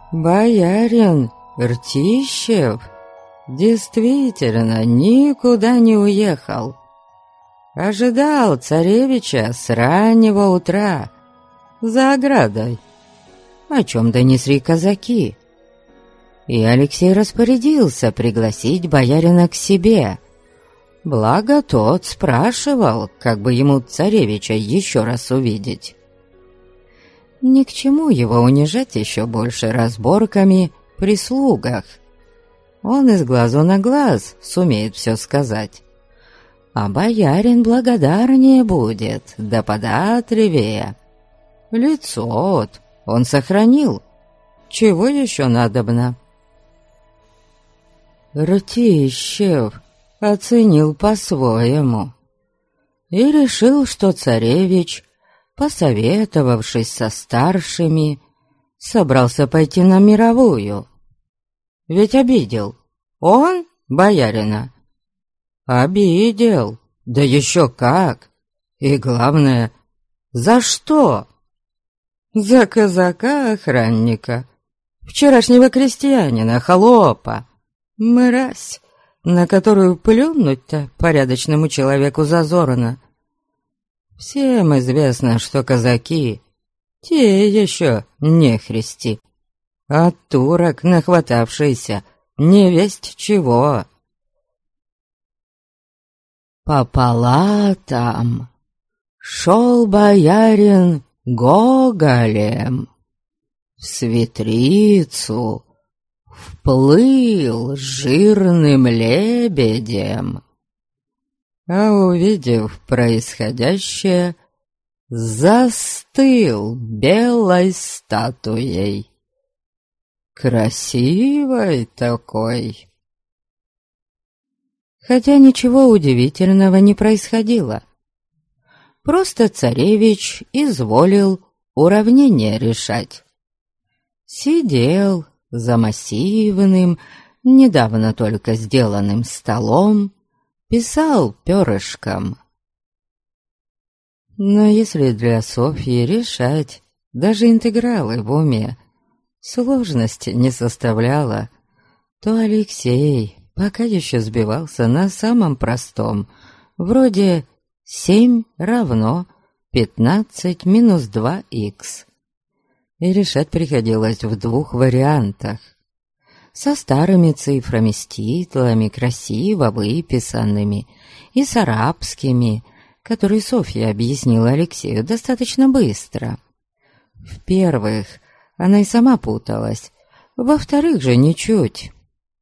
Боярин Ртищев действительно никуда не уехал. Ожидал царевича с раннего утра за оградой, о чем донесли казаки. И Алексей распорядился пригласить боярина к себе. Благо тот спрашивал, как бы ему царевича еще раз увидеть. Ни к чему его унижать еще больше разборками при слугах. Он из глазу на глаз сумеет все сказать. А боярин благодарнее будет, да податливее. Лицо он сохранил. Чего еще надобно? Ртищев оценил по-своему и решил, что царевич, посоветовавшись со старшими, собрался пойти на мировую. Ведь обидел он боярина. Обидел, да еще как. И главное, за что? За казака-охранника, вчерашнего крестьянина, холопа, мразь, на которую плюнуть-то порядочному человеку зазорно. Всем известно, что казаки — те еще нехристи, а турок, нахватавшийся, невесть чего. По палатам шел боярин гоголем, в светрицу вплыл жирным лебедем, а увидев происходящее, застыл белой статуей. Красивой такой. Хотя ничего удивительного не происходило. Просто царевич изволил уравнение решать. Сидел за массивным, недавно только сделанным столом, писал перышком. Но если для Софьи решать даже интегралы в уме сложности не составляло, то Алексей пока еще сбивался на самом простом, вроде 7 равно 15 минус 2х. И решать приходилось в двух вариантах. Со старыми цифрами, с титулами, красиво выписанными, и с арабскими, которые Софья объяснила Алексею достаточно быстро. В первых она и сама путалась, во вторых же ничуть.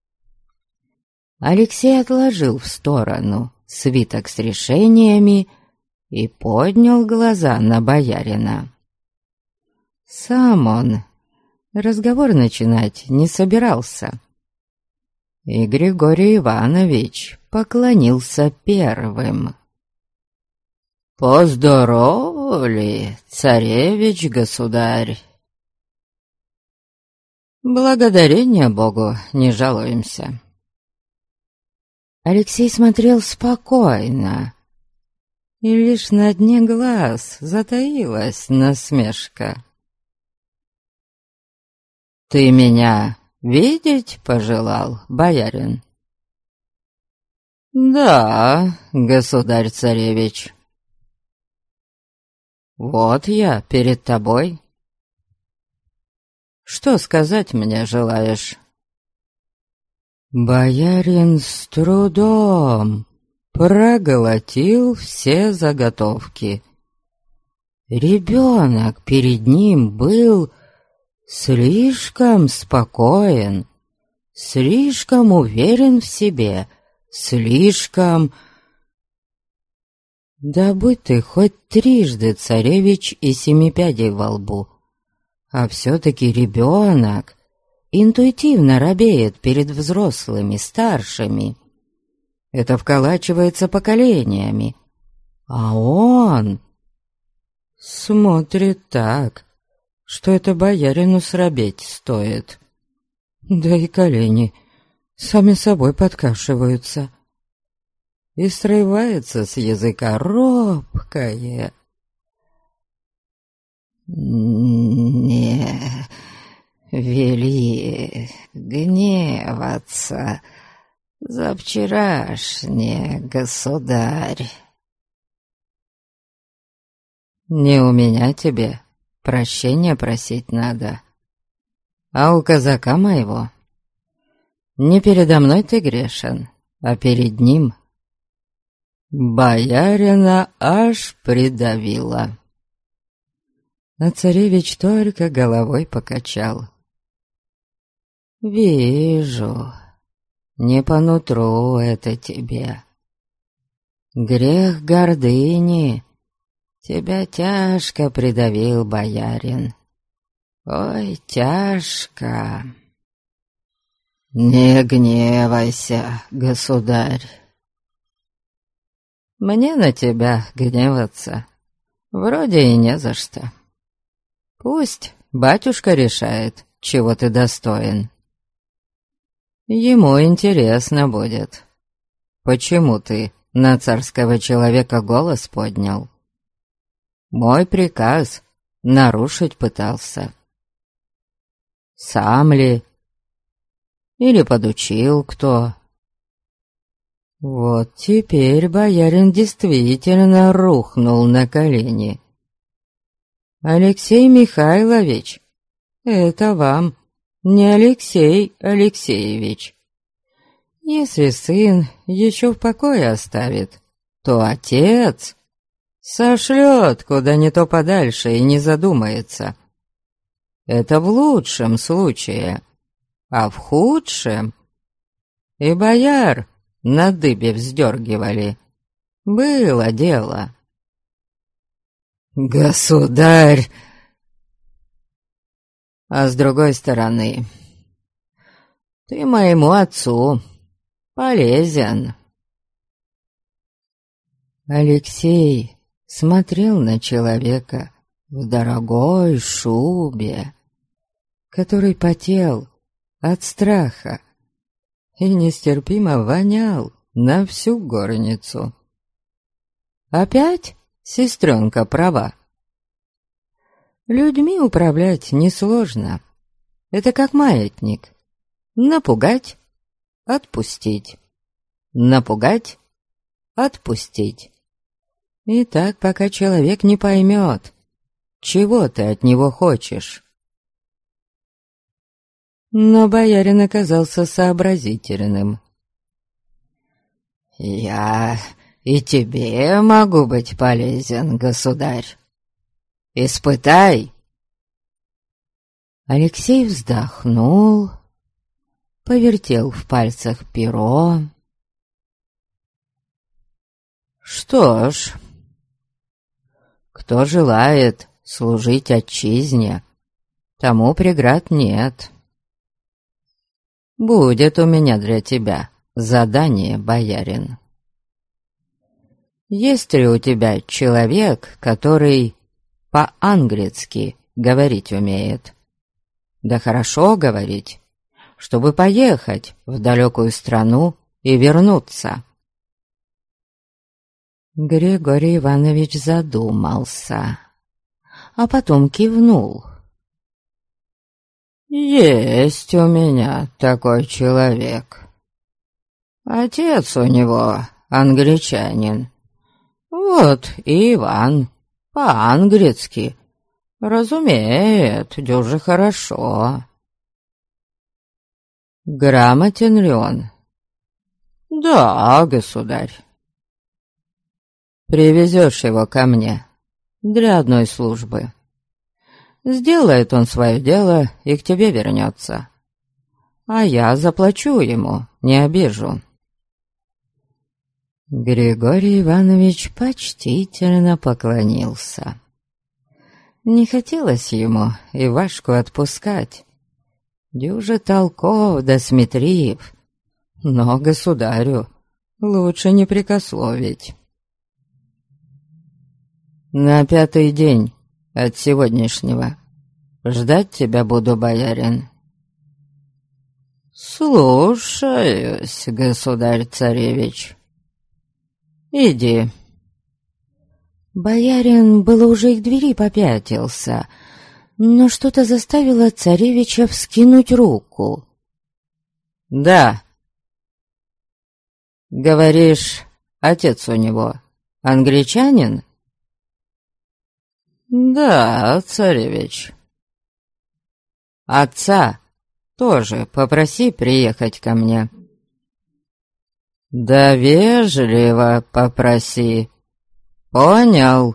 Алексей отложил в сторону свиток с решениями и поднял глаза на боярина. Сам он разговор начинать не собирался. И Григорий Иванович поклонился первым. «Поздоровали, царевич-государь!» «Благодарение Богу, не жалуемся». Алексей смотрел спокойно, и лишь на дне глаз затаилась насмешка. «Ты меня видеть пожелал, боярин?» «Да, государь-царевич». «Вот я перед тобой. Что сказать мне желаешь?» Боярин с трудом проглотил все заготовки. Ребенок перед ним был слишком спокоен, слишком уверен в себе, слишком... Да будь ты хоть трижды царевич и семипядей во лбу, а все-таки ребенок интуитивно робеет перед взрослыми, старшими. Это вколачивается поколениями. А он смотрит так, что это боярину срабеть стоит. Да и колени сами собой подкашиваются. И срывается с языка робкое: вели гневаться за вчерашнее, государь. Не у меня тебе прощения просить надо, а у казака моего. Не передо мной ты грешен, а перед ним. Боярина аж придавила. А царевич только головой покачал. «Вижу, не по нутру это тебе. Грех гордыни тебя тяжко придавил, боярин. Ой, тяжко. Не гневайся, государь. Мне на тебя гневаться вроде и не за что. Пусть батюшка решает, чего ты достоин. Ему интересно будет, почему ты на царского человека голос поднял. Мой приказ нарушить пытался. Сам ли? Или подучил кто? Вот теперь боярин действительно рухнул на колени. Алексей Михайлович, это вам, не Алексей Алексеевич. Если сын еще в покое оставит, то отец сошлет куда ни то подальше и не задумается. Это в лучшем случае, а в худшем и бояр на дыбе вздергивали. Было дело. Государь! А с другой стороны, ты моему отцу полезен. Алексей смотрел на человека в дорогой шубе, который потел от страха и нестерпимо вонял на всю горницу. Опять сестренка права. Людьми управлять несложно. Это как маятник. Напугать, отпустить. Напугать, отпустить. И так, пока человек не поймет, чего ты от него хочешь. Но боярин оказался сообразительным. «Я и тебе могу быть полезен, государь. Испытай!» Алексей вздохнул, повертел в пальцах перо. «Что ж, кто желает служить отчизне, тому преград нет. Будет у меня для тебя задание, боярин. Есть ли у тебя человек, который по-английски говорить умеет? Да хорошо говорить, чтобы поехать в далекую страну и вернуться». Григорий Иванович задумался, а потом кивнул. «Есть у меня такой человек. Отец у него англичанин. Вот и Иван по-английски разумеет дюже хорошо. Грамотен ли он?» «Да, государь». «Привезешь его ко мне для одной службы. Сделает он свое дело и к тебе вернется. А я заплачу ему, не обижу». Григорий Иванович почтительно поклонился. Не хотелось ему Ивашку отпускать. Дюже толков да сметрив, но государю лучше не прекословить. «На 5-й день от сегодняшнего ждать тебя буду, боярин». «Слушаюсь, государь-царевич. Иди». Боярин было уже к двери попятился, но что-то заставило царевича вскинуть руку. «Да. Говоришь, отец у него англичанин?» «Да, царевич. Отца тоже попроси приехать ко мне». «Да вежливо попроси. Понял?»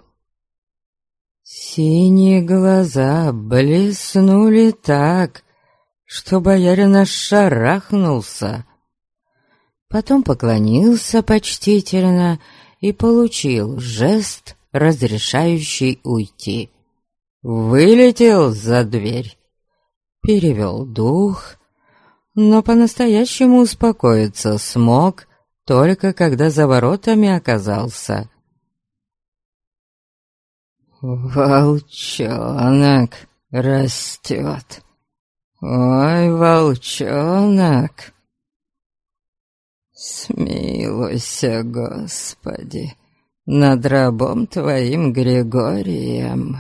Синие глаза блеснули так, что боярин аж шарахнулся. Потом поклонился почтительно и получил жест, разрешающий уйти. Вылетел за дверь, перевел дух, но по-настоящему успокоиться смог только когда за воротами оказался. «Волчонок растет. Ой, волчонок! Смилуйся, Господи, над рабом твоим Григорием».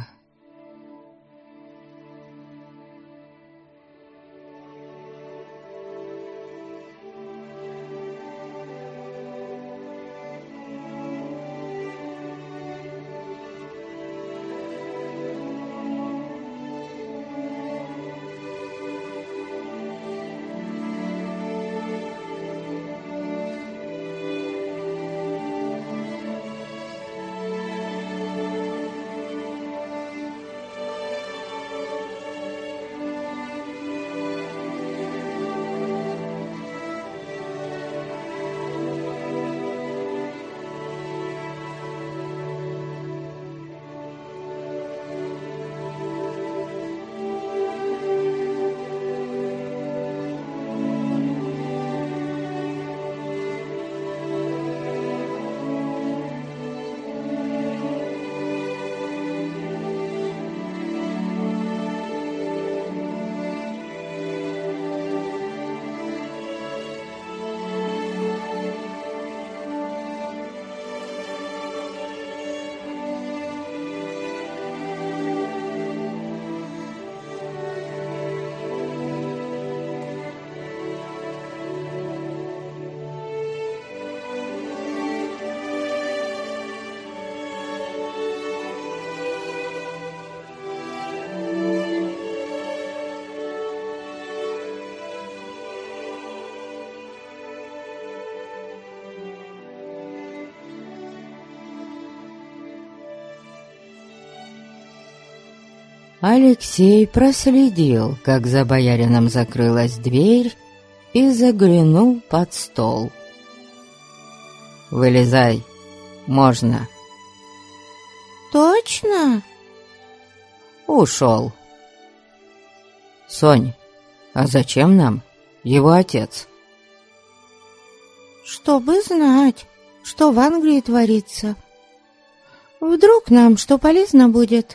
Алексей проследил, как за боярином закрылась дверь, и заглянул под стол. «Вылезай, можно». «Точно?» «Ушел». «Сонь, а зачем нам его отец?» «Чтобы знать, что в Англии творится. Вдруг нам что полезно будет?»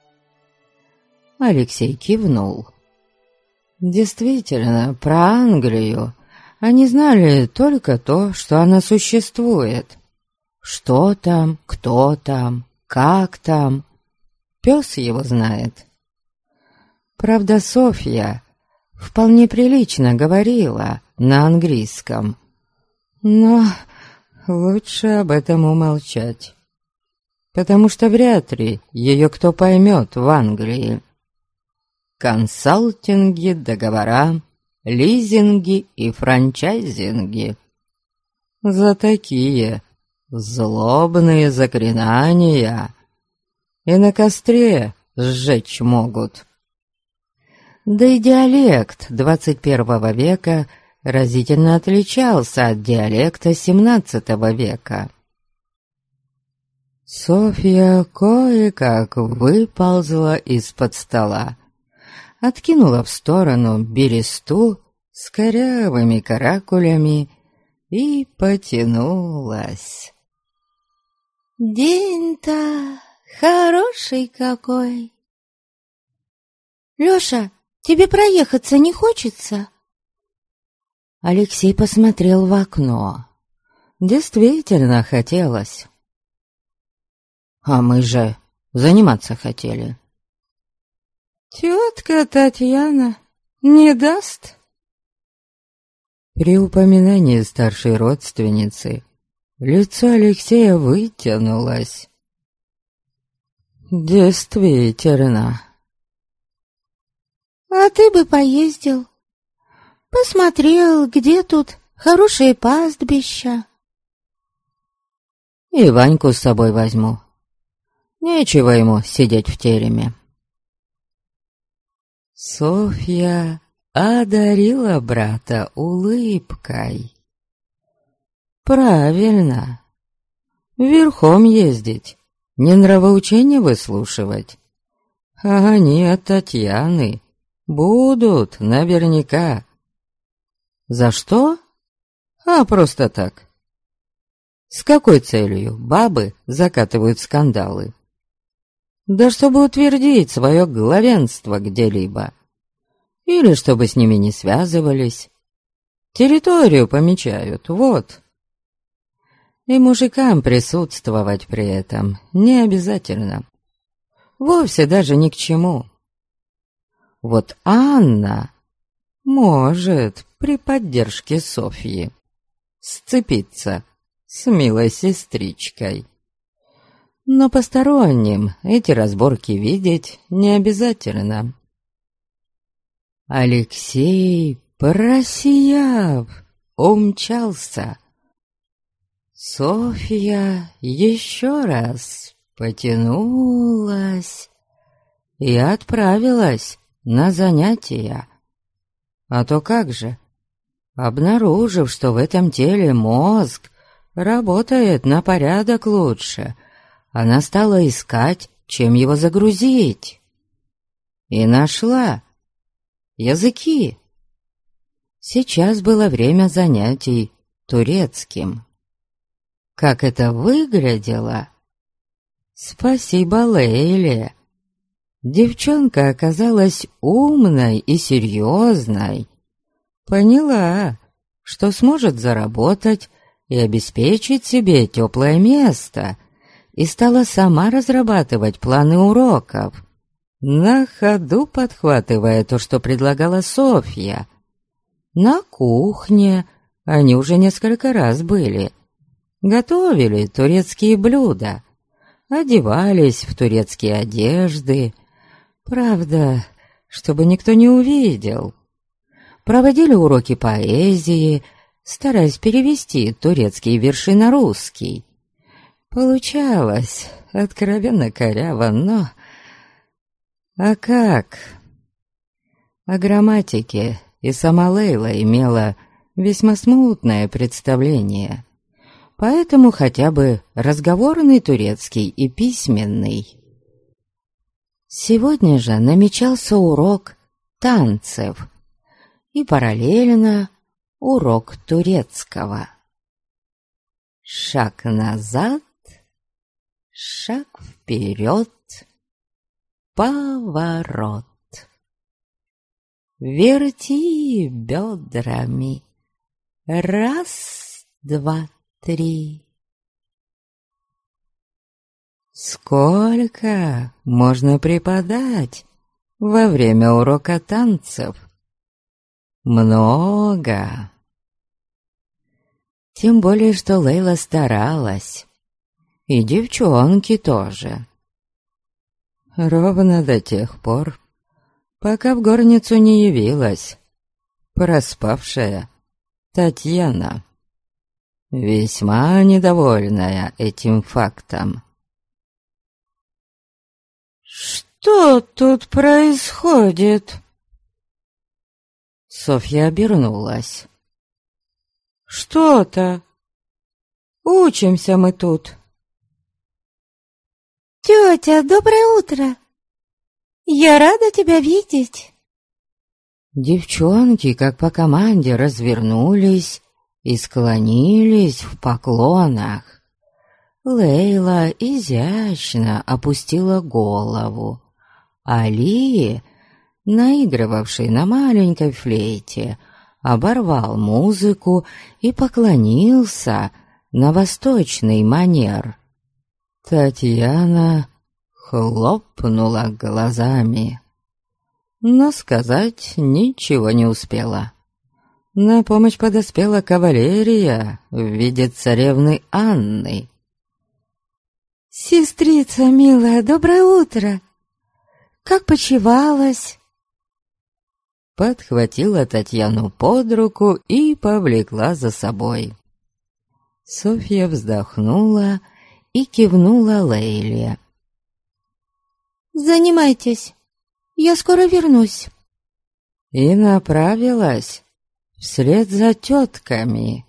Алексей кивнул. Действительно, про Англию они знали только то, что она существует. Что там, кто там, как там, пес его знает. Правда, Софья вполне прилично говорила на английском, но лучше об этом умолчать, потому что вряд ли ее кто поймет в Англии. Консалтинги, договора, лизинги и франчайзинги. За такие злобные заклинания и на костре сжечь могут. Да и диалект 21 века разительно отличался от диалекта 17 века. Софья кое-как выползла из-под стола, откинула в сторону бересту с корявыми каракулями и потянулась. «День-то хороший какой! Лёша, тебе проехаться не хочется?» Алексей посмотрел в окно. Действительно хотелось. «А мы же заниматься хотели». Тетка Татьяна не даст?» При упоминании старшей родственницы лицо Алексея вытянулось. «Действительно». «А ты бы поездил, посмотрел, где тут хорошие пастбища». «И Ваньку с собой возьму. Нечего ему сидеть в тереме». Софья одарила брата улыбкой. «Правильно. Верхом ездить, не нравоучения выслушивать. А они от Татьяны будут наверняка. За что? А просто так. С какой целью бабы закатывают скандалы? Да чтобы утвердить свое главенство где-либо. Или чтобы с ними не связывались. Территорию помечают, вот. И мужикам присутствовать при этом не обязательно. Вовсе даже ни к чему. Вот Анна может при поддержке Софьи сцепиться с милой сестричкой. Но посторонним эти разборки видеть не обязательно. Алексей, просияв, умчался. Софья еще раз потянулась и отправилась на занятия. А то как же, обнаружив, что в этом теле мозг работает на порядок лучше, она стала искать, чем его загрузить. И нашла языки. Сейчас было время занятий турецким. Как это выглядело? Спасибо Лейле. Девчонка оказалась умной и серьезной. Поняла, что сможет заработать и обеспечить себе теплое место, и стала сама разрабатывать планы уроков, на ходу подхватывая то, что предлагала Софья. На кухне они уже несколько раз были. Готовили турецкие блюда, одевались в турецкие одежды. Правда, чтобы никто не увидел. Проводили уроки поэзии, стараясь перевести турецкие верши на русский. Получалось откровенно коряво, но... А как? О грамматике и сама Лейла имела весьма смутное представление. Поэтому хотя бы разговорный турецкий и письменный. Сегодня же намечался урок танцев и параллельно урок турецкого. Шаг назад, шаг вперед, поворот. Верти бедрами. Раз, два, три. Сколько можно преподать во время урока танцев? Много. Тем более, что Лейла старалась. И девчонки тоже. Ровно до тех пор, пока в горницу не явилась проспавшая Татьяна, весьма недовольная этим фактом. «Что тут происходит?» Софья обернулась. «Что-то. Учимся мы тут». «Тетя, доброе утро! Я рада тебя видеть!» Девчонки, как по команде, развернулись и склонились в поклонах. Лейла изящно опустила голову. Али, наигрывавший на маленькой флейте, оборвал музыку и поклонился на восточный манер. Татьяна хлопнула глазами. но сказать ничего не успела. На помощь подоспела кавалерия в виде царевны Анны. «Сестрица милая, доброе утро! Как почивалась?» Подхватила Татьяну под руку и повлекла за собой. Софья вздохнула и кивнула Лейле. «Занимайтесь, я скоро вернусь». И направилась вслед за тетками.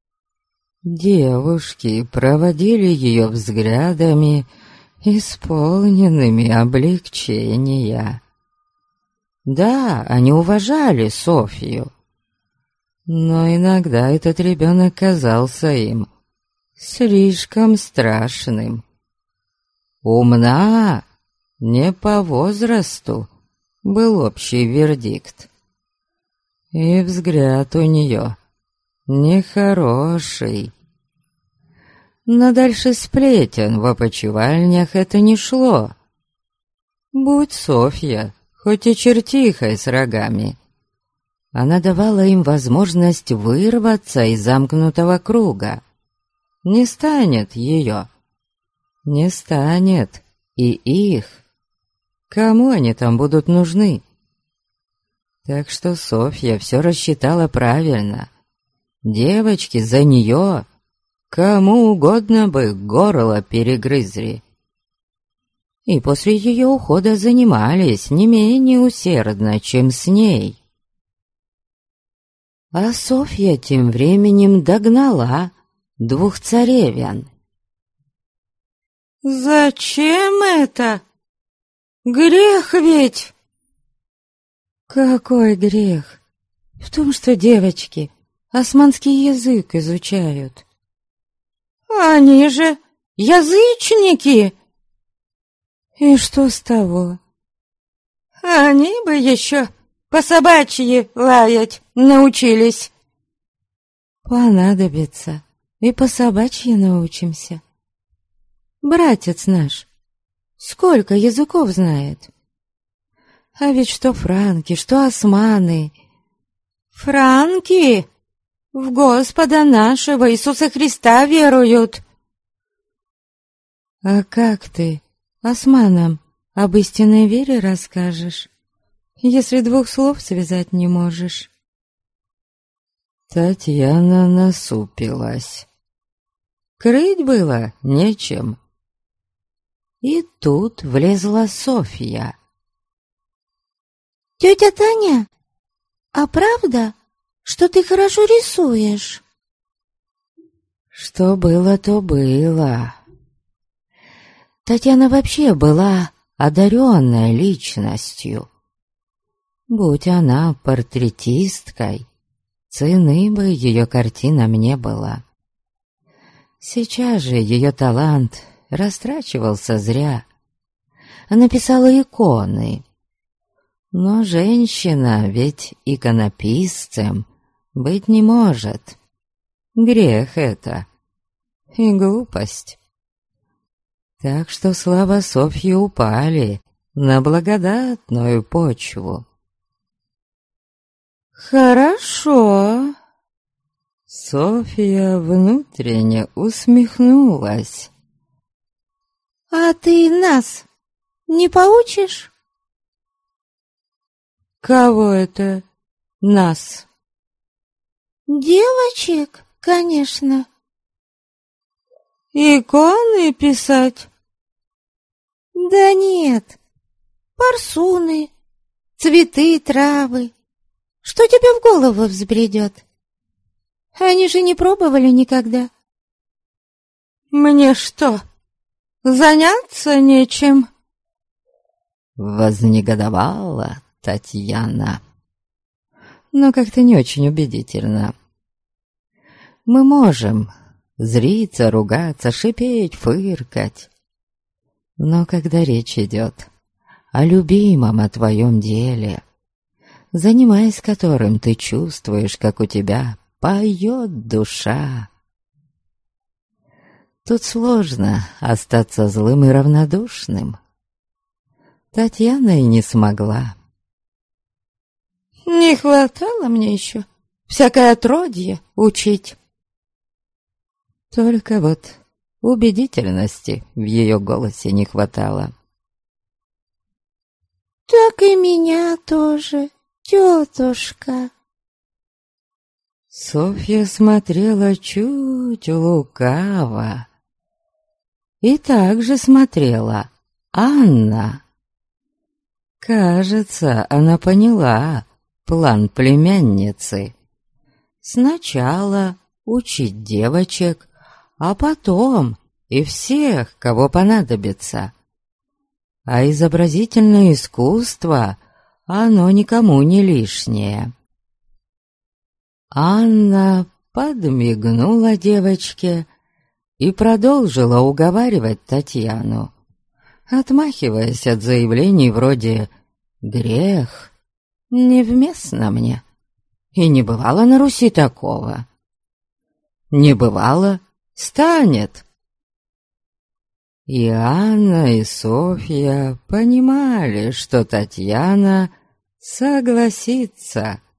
Девушки проводили ее взглядами, исполненными облегчения. Да, они уважали Софью, но иногда этот ребенок казался им слишком страшным. Умна, не по возрасту, был общий вердикт. И взгляд у нее нехороший. Но дальше сплетен в опочивальнях это не шло. Будь Софья хоть и чертихой с рогами, она давала им возможность вырваться из замкнутого круга. Не станет ее, не станет и их. Кому они там будут нужны? Так что Софья все рассчитала правильно. Девочки за нее кому угодно бы горло перегрызли. И после ее ухода занимались не менее усердно, чем с ней. А Софья тем временем догнала двух царевен. «Зачем это? Грех ведь!» «Какой грех? В том, что девочки османский язык изучают». «Они же язычники!» «И что с того?» «Они бы еще по-собачьи лаять научились». «Понадобится, и по-собачьи научимся. Братец наш сколько языков знает? А ведь что франки, что османы». «Франки в Господа нашего Иисуса Христа веруют». «А как ты османам об истинной вере расскажешь, если двух слов связать не можешь?» Татьяна насупилась. Крыть было нечем. И тут влезла Софья. «Тетя Таня, а правда, что ты хорошо рисуешь?» Что было, то было. Татьяна вообще была одаренной личностью. Будь она портретисткой, цены бы ее картинам не было. Сейчас же ее талант растрачивался зря. Она писала иконы. Но женщина ведь иконописцем быть не может. Грех это и глупость. Так что слава Софьи упали на благодатную почву. «Хорошо». Софья внутренне усмехнулась. «А ты нас не поучишь?» «Кого это нас?» «Девочек, конечно». «Иконы писать?» «Да нет, парсуны, цветы, травы. Что тебе в голову взбредет? Они же не пробовали никогда». «Мне что, заняться нечем?» Вознегодовала Татьяна, но как-то не очень убедительно. «Мы можем зриться, ругаться, шипеть, фыркать. Но когда речь идет о любимом, о твоем деле, занимаясь которым ты чувствуешь, как у тебя поет душа, тут сложно остаться злым и равнодушным. Татьяна и не смогла. Не хватало мне еще всякое отродье учить. Только вот убедительности в ее голосе не хватало. Так и меня тоже, тетушка. Софья смотрела чуть лукаво. И также смотрела Анна. Кажется, она поняла план племянницы. Сначала учить девочек, а потом и всех, кого понадобится. А изобразительное искусство, оно никому не лишнее. Анна подмигнула девочке и продолжила уговаривать Татьяну, отмахиваясь от заявлений вроде «грех, невместно мне, и не бывало на Руси такого, не бывало, станет». И Анна, и Софья понимали, что Татьяна согласится.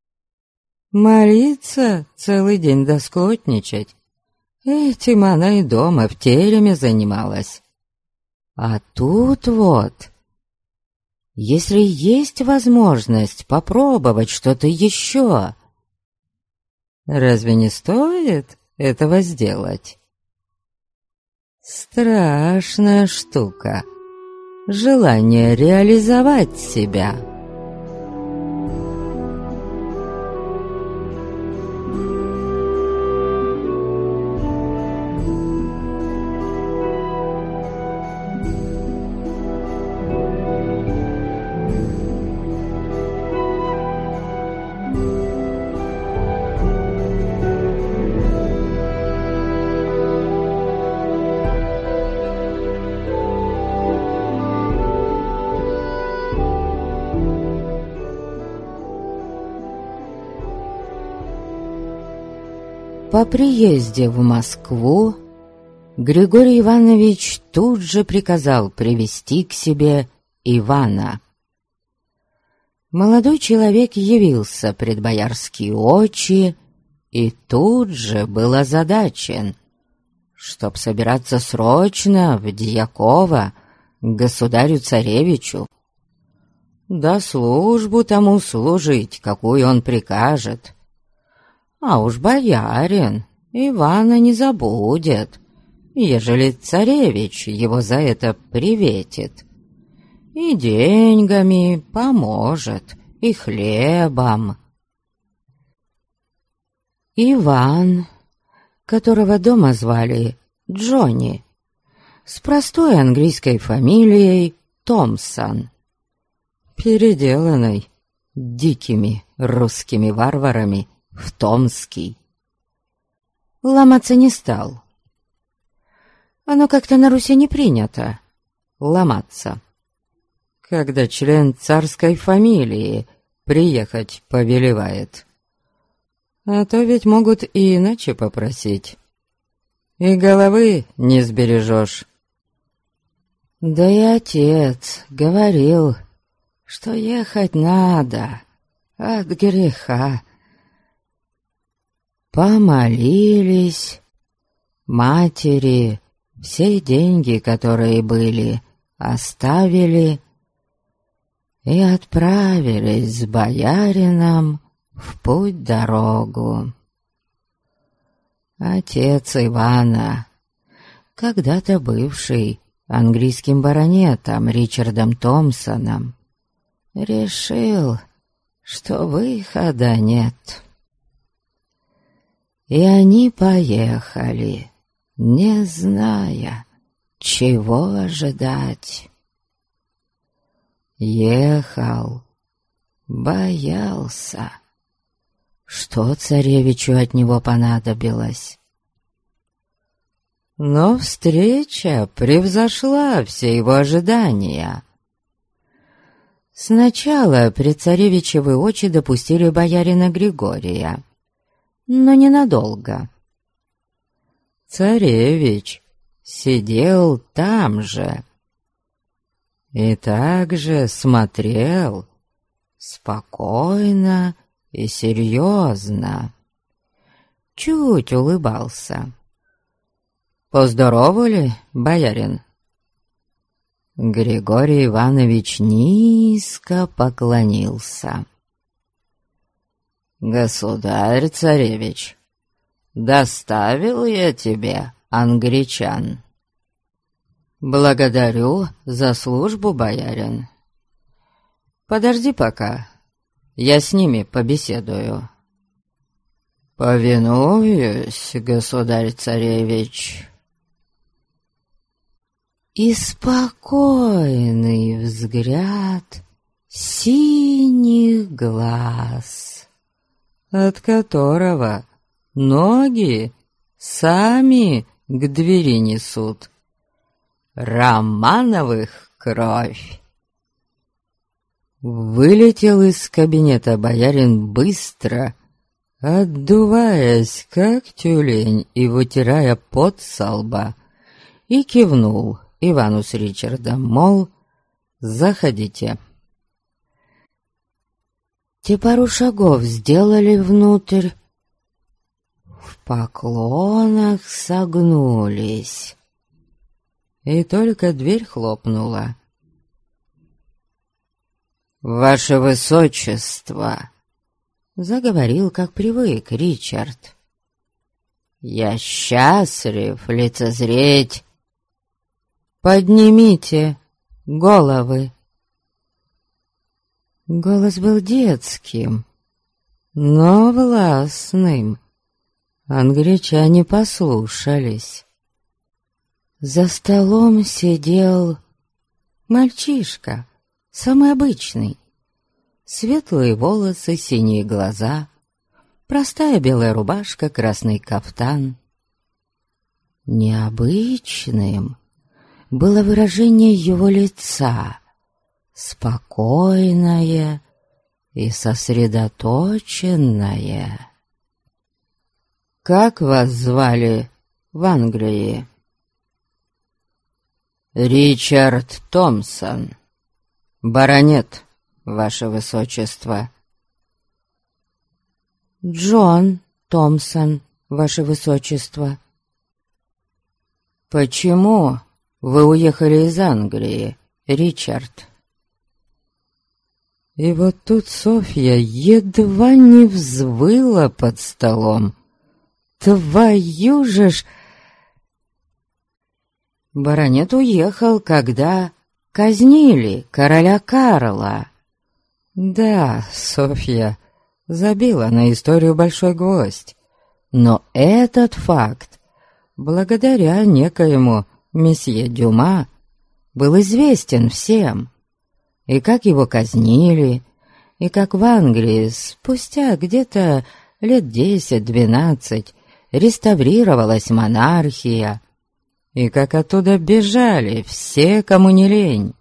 Молиться целый день да склотничать. Этим она и дома в тереме занималась. А тут вот, если есть возможность попробовать что-то еще, разве не стоит этого сделать? Страшная штука. Желание реализовать себя. По приезде в Москву Григорий Иванович тут же приказал привести к себе Ивана. Молодой человек явился пред боярские очи и тут же был озадачен, чтоб собираться срочно в Дьяково к государю-царевичу. Да службу тому служить, какую он прикажет. А уж боярин Ивана не забудет, ежели царевич его за это приветит. И деньгами поможет, и хлебом. Иван, которого дома звали Джонни, с простой английской фамилией Томпсон, переделанной дикими русскими варварами в Томский, ломаться не стал. Оно как-то на Руси не принято ломаться, когда член царской фамилии приехать повелевает. А то ведь могут и иначе попросить, и головы не сбережешь. Да и отец говорил, что ехать надо от греха. Помолились, матери все деньги, которые были, оставили и отправились с боярином в путь-дорогу. Отец Ивана, когда-то бывший английским баронетом Ричардом Томпсоном, решил, что выхода нет. И они поехали, не зная, чего ожидать. Ехал, боялся, что царевичу от него понадобилось. Но встреча превзошла все его ожидания. Сначала пред царевичевы очи допустили боярина Григория, но ненадолго. Царевич сидел там же и также смотрел спокойно и серьезно. Чуть улыбался. «Поздоровали, боярин?» Григорий Иванович низко поклонился. «Государь-царевич, доставил я тебе англичан». «Благодарю за службу, боярин. Подожди пока, я с ними побеседую». «Повинуюсь, государь-царевич». И спокойный взгляд синих глаз, от которого ноги сами к двери несут. Романовых кровь. Вылетел из кабинета боярин быстро, отдуваясь, как тюлень, и вытирая пот со лба, и кивнул Ивану с Ричардом, мол, заходите. Те пару шагов сделали внутрь, в поклонах согнулись, и только дверь хлопнула. «Ваше высочество!» — заговорил, как привык, Ричард. «Я счастлив лицезреть...» «Поднимите головы!» Голос был детским, но властным. Англичане послушались. За столом сидел мальчишка, самый обычный. Светлые волосы, синие глаза, простая белая рубашка, красный кафтан. Необычным было выражение его лица, спокойное и сосредоточенное. «Как вас звали в Англии?» «Ричард Томпсон, баронет, ваше высочество». «Джон Томпсон, ваше высочество». «Почему вы уехали из Англии, Ричард?» И вот тут Софья едва не взвыла под столом. «Твою же ж!» Баронет уехал, когда казнили короля Карла. Да, Софья забила на историю большой гвоздь, но этот факт, благодаря некоему месье Дюма, был известен всем. И как его казнили, и как в Англии спустя где-то лет 10-12 реставрировалась монархия, и как оттуда бежали все, кому не лень.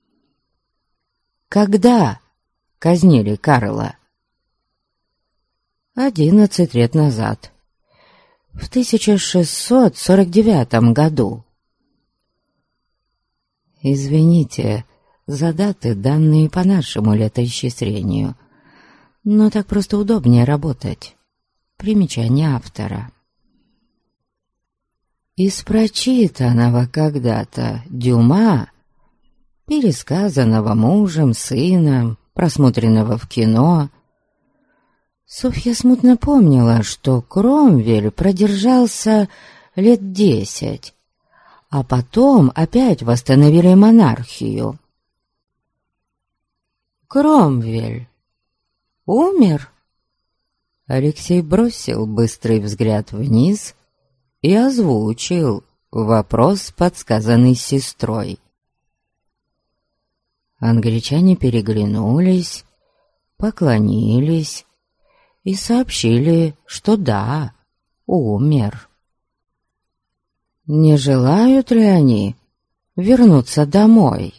Когда казнили Карла? 11 лет назад, в 1649 году. Извините за даты, данные по нашему летоисчислению, но так просто удобнее работать. Примечание автора. Из прочитанного когда-то Дюма, пересказанного мужем, сыном, просмотренного в кино, Софья смутно помнила, что Кромвель продержался лет 10, а потом опять восстановили монархию. Кромвель умер? Алексей бросил быстрый взгляд вниз и озвучил вопрос, подсказанный сестрой. Англичане переглянулись, поклонились и сообщили, что да, умер. Не желают ли они вернуться домой?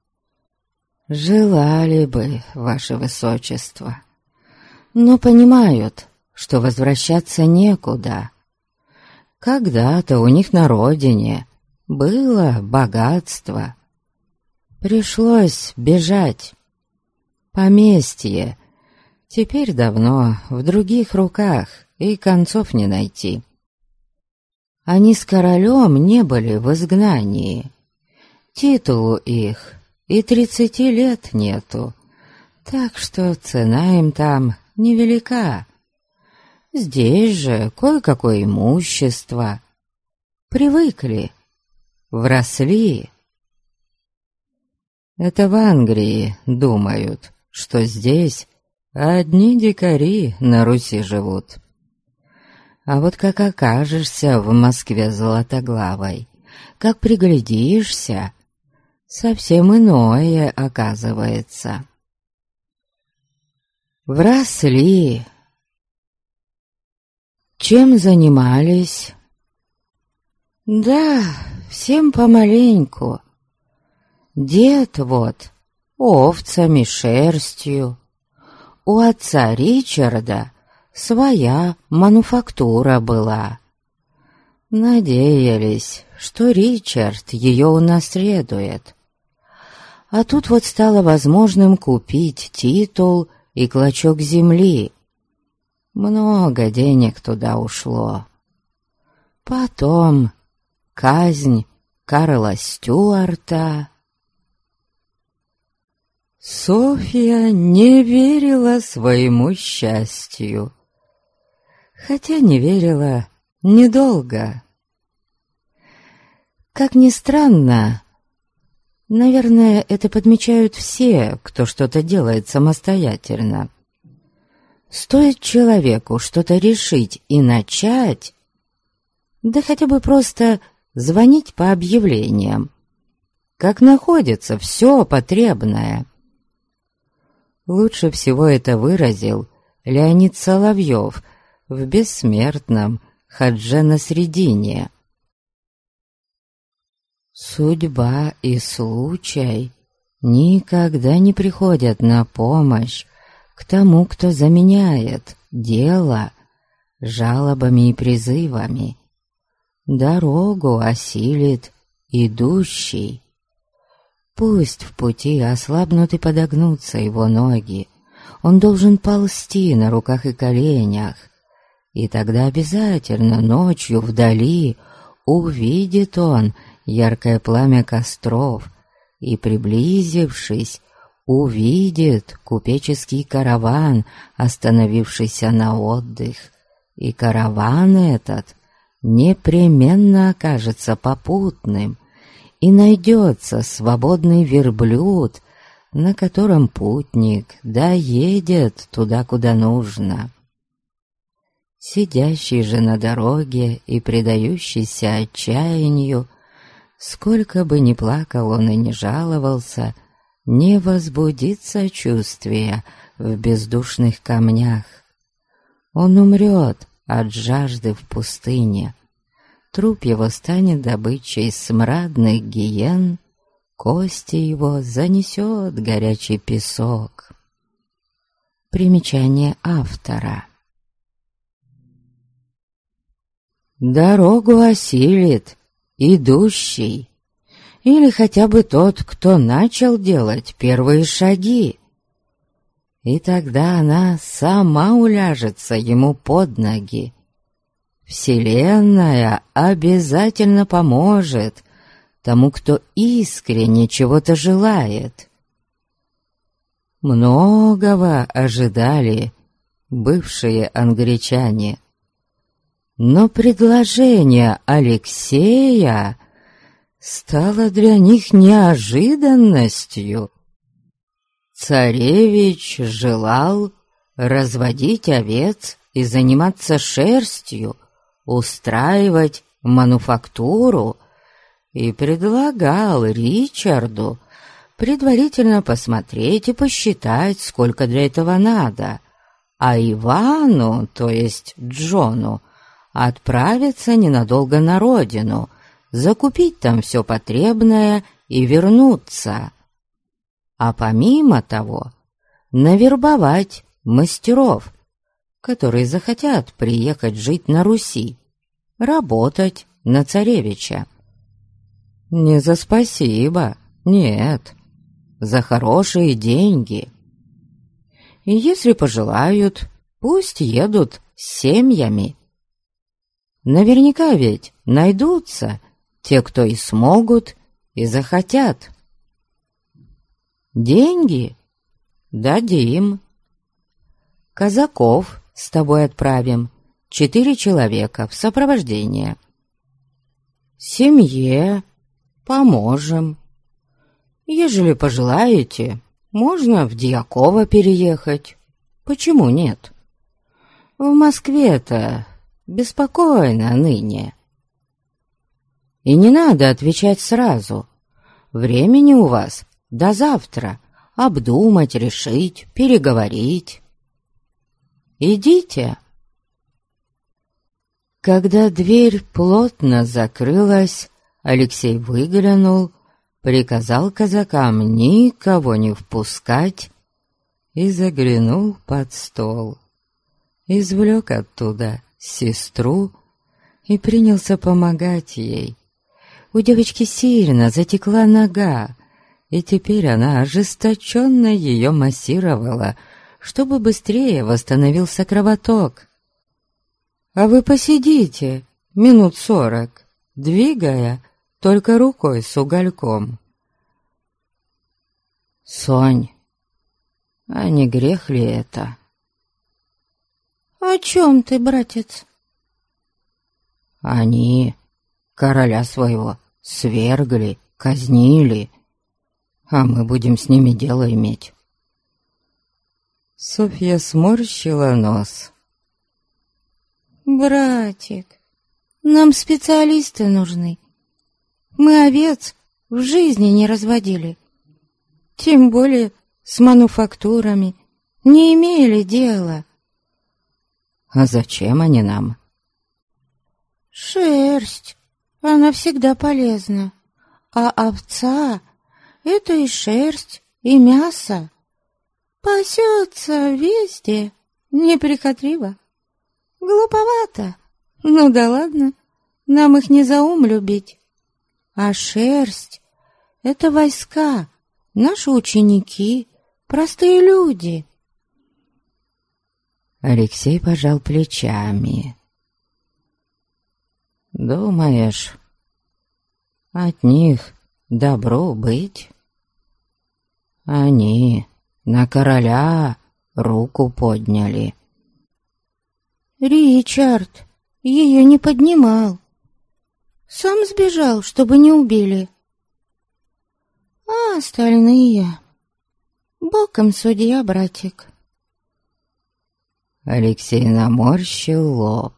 Желали бы, ваше высочество, но понимают, что возвращаться некуда. Когда-то у них на родине было богатство. Пришлось бежать. Поместье теперь давно в других руках, и концов не найти. Они с королем не были в изгнании. Титулу их и 30 лет нету, так что цена им там невелика. Здесь же кое-какое имущество. Привыкли, вросли. Это в Англии думают, что здесь одни дикари на Руси живут. А вот как окажешься в Москве золотоглавой, как приглядишься, совсем иное оказывается. Вросли. Чем занимались? Да, всем помаленьку. Дед вот овцами, шерстью. У отца Ричарда своя мануфактура была. Надеялись, что Ричард ее унаследует. А тут вот стало возможным купить титул и клочок земли. Много денег туда ушло. Потом казнь Карла Стюарта. Софья не верила своему счастью, хотя не верила недолго. Как ни странно, наверное, это подмечают все, кто что-то делает самостоятельно. Стоит человеку что-то решить и начать, да хотя бы просто звонить по объявлениям, как находится все потребное. Лучше всего это выразил Леонид Соловьев в бессмертном «Хадже на средине». Судьба и случай никогда не приходят на помощь к тому, кто заменяет дело жалобами и призывами. Дорогу осилит идущий. Пусть в пути ослабнут и подогнутся его ноги, он должен ползти на руках и коленях, и тогда обязательно ночью вдали увидит он яркое пламя костров и, приблизившись, увидит купеческий караван, остановившийся на отдых, и караван этот непременно окажется попутным, и найдется свободный верблюд, на котором путник доедет туда, куда нужно. Сидящий же на дороге и предающийся отчаянию, сколько бы ни плакал он и не жаловался, не возбудит сочувствия в бездушных камнях. Он умрет от жажды в пустыне. Труп его станет добычей смрадных гиен, кости его занесет горячий песок. Примечание автора. Дорогу осилит идущий, или хотя бы тот, кто начал делать первые шаги, и тогда она сама уляжется ему под ноги. Вселенная обязательно поможет тому, кто искренне чего-то желает. Многого ожидали бывшие англичане, но предложение Алексея стало для них неожиданностью. Царевич желал разводить овец и заниматься шерстью, устраивать мануфактуру, и предлагал Ричарду предварительно посмотреть и посчитать, сколько для этого надо, а Ивану, то есть Джону, отправиться ненадолго на родину, закупить там все потребное и вернуться. А помимо того, навербовать мастеров, которые захотят приехать жить на Руси, работать на царевича. Не за спасибо, нет, за хорошие деньги. И если пожелают, пусть едут с семьями. Наверняка ведь найдутся те, кто и смогут, и захотят. Деньги дадим. Казаков с тобой отправим, 4 человека в сопровождение. Семье поможем. Ежели пожелаете, можно в Дьяково переехать. Почему нет? В Москве-то беспокойно ныне. И не надо отвечать сразу. Времени у вас до завтра обдумать, решить, переговорить. Идите. Когда дверь плотно закрылась, Алексей выглянул, приказал казакам никого не впускать и заглянул под стол. Извлек оттуда сестру и принялся помогать ей. У девочки сильно затекла нога, и теперь она ожесточенно ее массировала, чтобы быстрее восстановился кровоток. «А вы посидите минут 40, двигая только рукой с угольком». «Сонь, а не грех ли это?» «О чем ты, братец?» «Они короля своего свергли, казнили, а мы будем с ними дело иметь». Софья сморщила нос. «Братик, нам специалисты нужны. Мы овец в жизни не разводили. Тем более с мануфактурами не имели дела». «А зачем они нам?» «Шерсть, она всегда полезна. А овца — это и шерсть, и мясо. Пасется везде, неприхотливо. Глуповато. Ну да ладно, нам их не за ум любить. А шерсть — это войска, наши ученики, простые люди». Алексей пожал плечами. «Думаешь, от них добро быть? Они на короля руку подняли». «Ричард ее не поднимал. Сам сбежал, чтобы не убили. А остальные... боком судья, братик». Алексей наморщил лоб.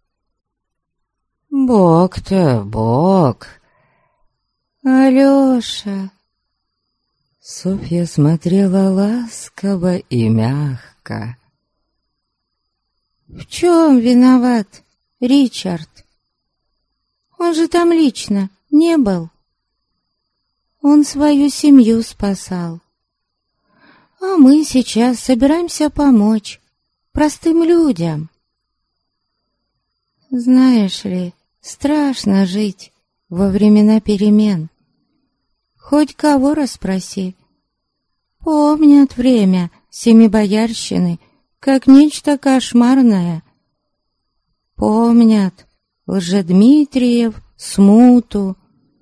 «Бог-то бог». «Алёша...» Софья смотрела ласково и мягко. «В чем виноват Ричард? Он же там лично не был. Он свою семью спасал. А мы сейчас собираемся помочь простым людям. Знаешь ли, страшно жить во времена перемен. Хоть кого расспроси. Помнят время семибоярщины как нечто кошмарное. Помнят Лжедмитриев, смуту.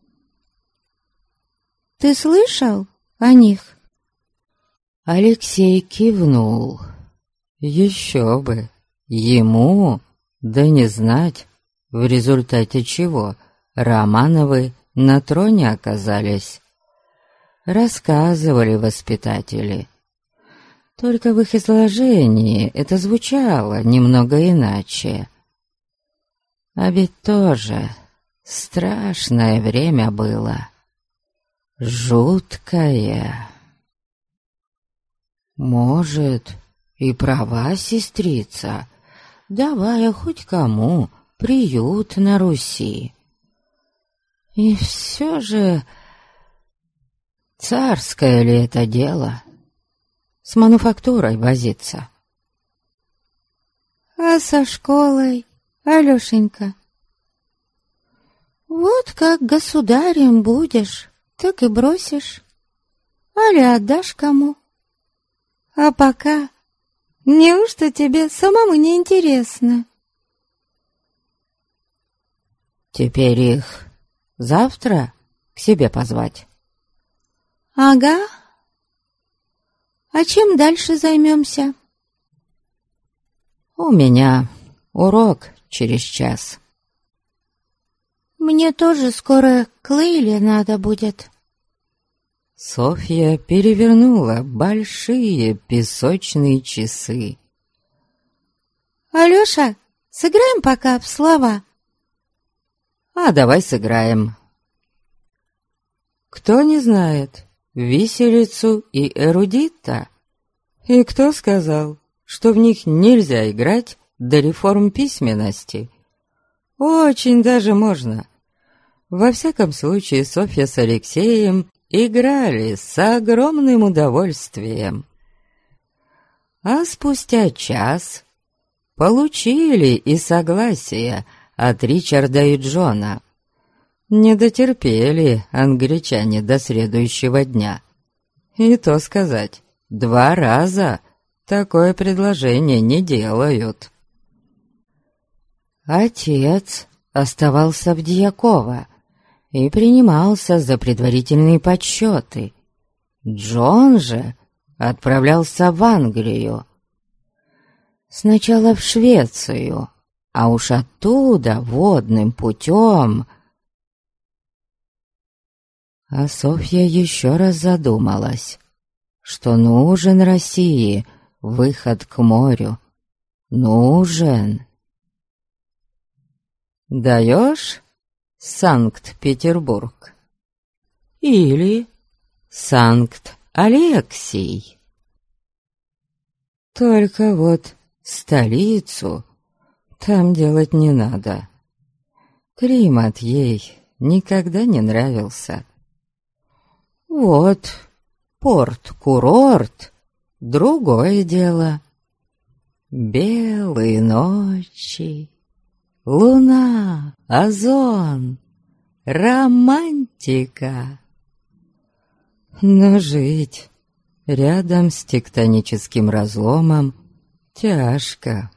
Ты слышал о них?» Алексей кивнул. Еще бы, ему, да не знать, в результате чего Романовы на троне оказались. Рассказывали воспитатели. Только в их изложении это звучало немного иначе. А ведь тоже страшное время было. Жуткое. Может, и права сестрица, давая хоть кому приют на Руси. И все же... царское ли это дело? С мануфактурой возиться. «А со школой, Алешенька? Вот как государем будешь, так и бросишь. Али отдашь кому? А пока Неужто тебе самому не интересно? Теперь их завтра к себе позвать? Ага. А чем дальше займемся? У меня урок через час. Мне тоже скоро к Лейле надо будет. Софья перевернула большие песочные часы. Алёша, сыграем пока в слова. А давай сыграем. Кто не знает виселицу и эрудита? И кто сказал, что в них нельзя играть до реформ письменности? Очень даже можно. Во всяком случае, Софья с Алексеем играли с огромным удовольствием. А спустя час получили и согласие от Ричарда и Джона. Не дотерпели англичане до следующего дня. И то сказать, 2 раза такое предложение не делают. Отец оставался в Дьяково и принимался за предварительные подсчеты. Джон же отправлялся в Англию. Сначала в Швецию, а уж оттуда водным путем. А Софья еще раз задумалась, что нужен России выход к морю. Нужен. Даешь Санкт-Петербург? Или Санкт-Алексий? Только вот столицу там делать не надо. Климат ей никогда не нравился. Вот порт-курорт — другое дело. Белые ночи, луна, озон, романтика. Но жить рядом с тектоническим разломом тяжко.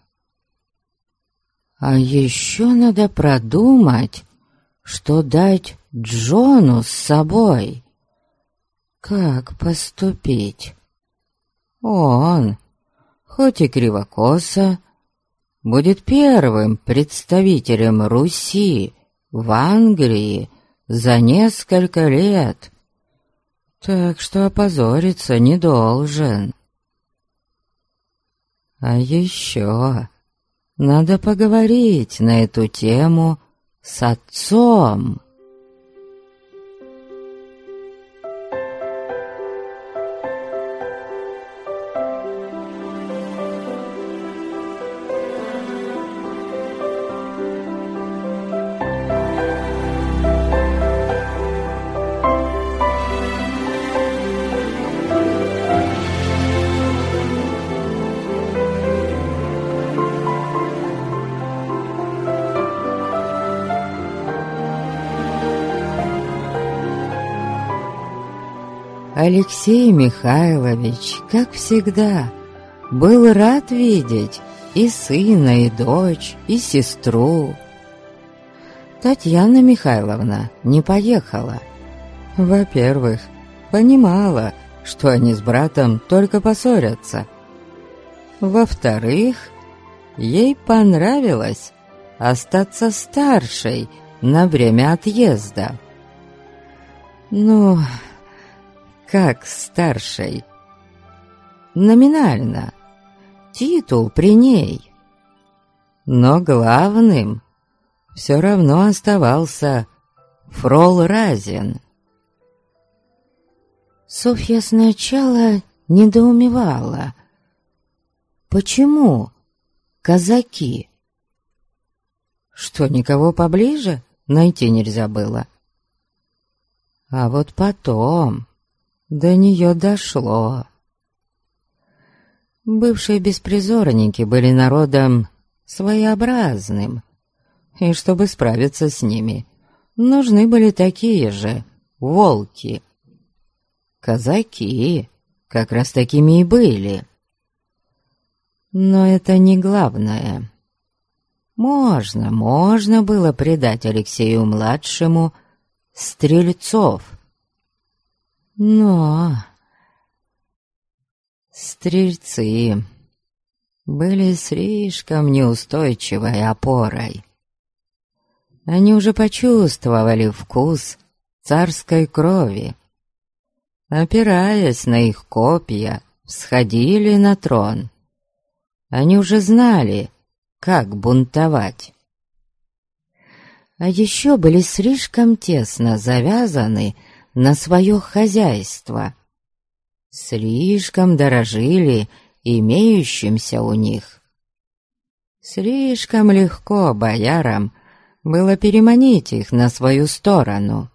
А еще надо продумать, что дать Джону с собой. Как поступить? Он, хоть и кривокосо, будет первым представителем Руси в Англии за несколько лет, так что опозориться не должен. А еще надо поговорить на эту тему с отцом. Алексей Михайлович, как всегда, был рад видеть и сына, и дочь, и сестру. Татьяна Михайловна не поехала. Во-первых, понимала, что они с братом только поссорятся. Во-вторых, ей понравилось остаться старшей на время отъезда. Ну, как старшей? Номинально. Титул при ней. Но главным все равно оставался фрол Разин. Софья сначала недоумевала. Почему казаки? Что, никого поближе найти нельзя было? А вот потом до нее дошло. Бывшие беспризорники были народом своеобразным, и чтобы справиться с ними, нужны были такие же волки. Казаки как раз такими и были. Но это не главное. Можно было предать Алексею-младшему стрельцов. Но стрельцы были слишком неустойчивой опорой. Они уже почувствовали вкус царской крови. Опираясь на их копья, всходили на трон. Они уже знали, как бунтовать. А еще были слишком тесно завязаны на свое хозяйство. Слишком дорожили имеющимся у них. Слишком легко боярам было переманить их на свою сторону.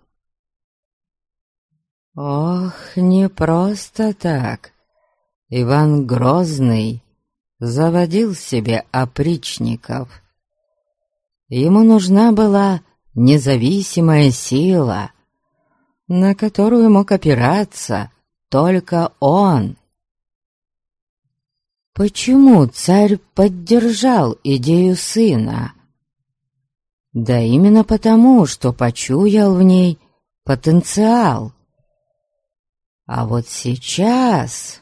Ох, не просто так Иван Грозный заводил себе опричников. Ему нужна была независимая сила, на которую мог опираться только он. Почему царь поддержал идею сына? Да именно потому, что почуял в ней потенциал. А вот сейчас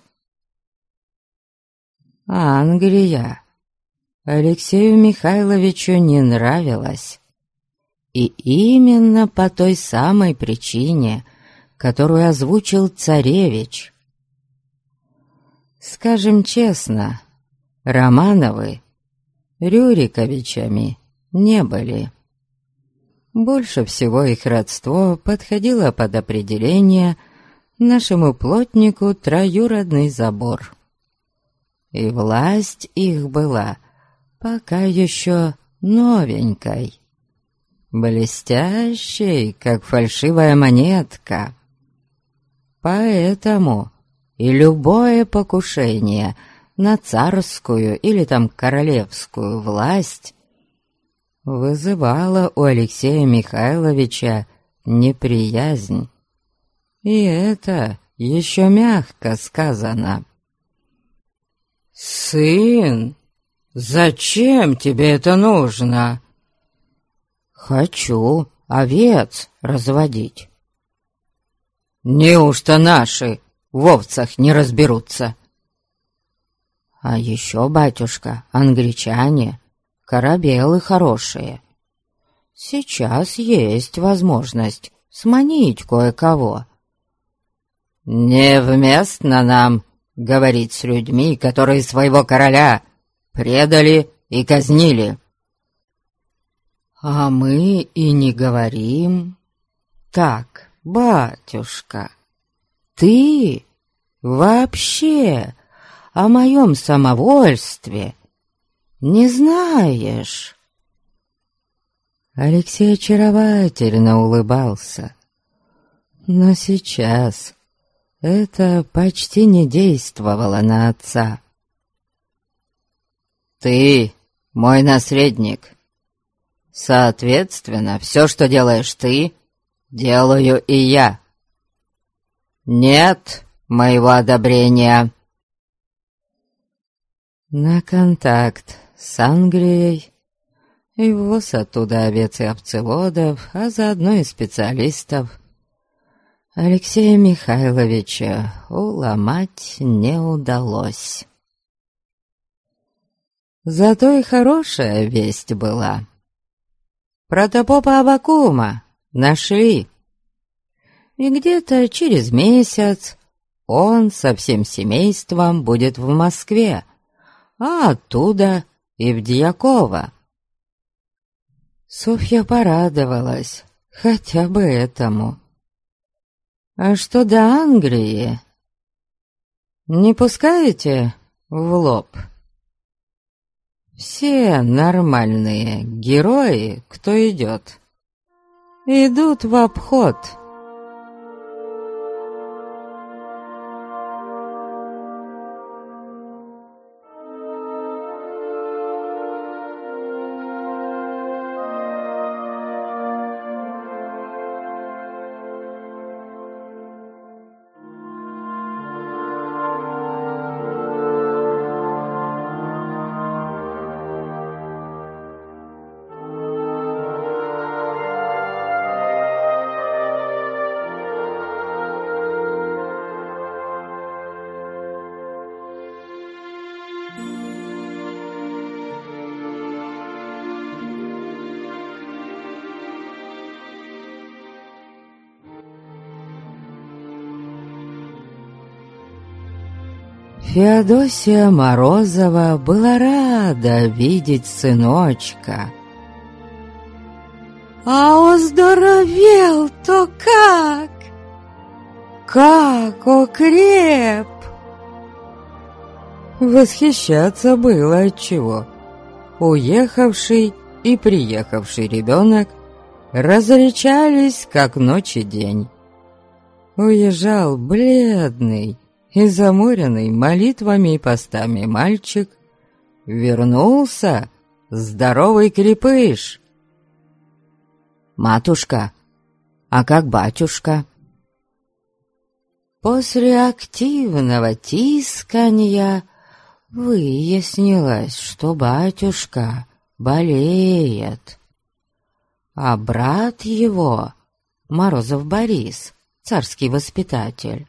Англия Алексею Михайловичу не нравилась. И именно по той самой причине, которую озвучил царевич. Скажем честно, Романовы Рюриковичами не были. Больше всего их родство подходило под определение нашему плотнику троюродный забор. И власть их была пока еще новенькой, блестящей, как фальшивая монетка. Поэтому и любое покушение на царскую или там королевскую власть вызывало у Алексея Михайловича неприязнь. И это еще мягко сказано. «Сын, зачем тебе это нужно?» «Хочу овец разводить». «Неужто наши в овцах не разберутся?» «А еще, батюшка, англичане, корабелы хорошие. Сейчас есть возможность сманить кое-кого». «Невместно нам говорить с людьми, которые своего короля предали и казнили». «А мы и не говорим. Так, батюшка, ты вообще о моем самовольстве не знаешь?» Алексей очаровательно улыбался, но сейчас это почти не действовало на отца. «Ты мой наследник. Соответственно, все, что делаешь ты, делаю и я. Нет моего одобрения». На контакт с Англией и ввоз оттуда овец и овцеводов, а заодно и специалистов, Алексея Михайловича уломать не удалось. Зато и хорошая весть была. Протопопа Аввакума нашли. И где-то через месяц он со всем семейством будет в Москве, а оттуда и в Дьяково. Софья порадовалась хотя бы этому. А что до Англии? Не пускаете в лоб? Все нормальные герои, кто идет, идут в обход. Феодосия Морозова была рада видеть сыночка. «А оздоровел-то как! Как окреп!» Восхищаться было отчего. Уехавший и приехавший ребенок различались, как ночь и день. Уезжал бледный и заморенный молитвами и постами мальчик, вернулся здоровый крепыш. «Матушка, а как батюшка?» После активного тисканья выяснилось, что батюшка болеет, а брат его, Морозов Борис, царский воспитатель,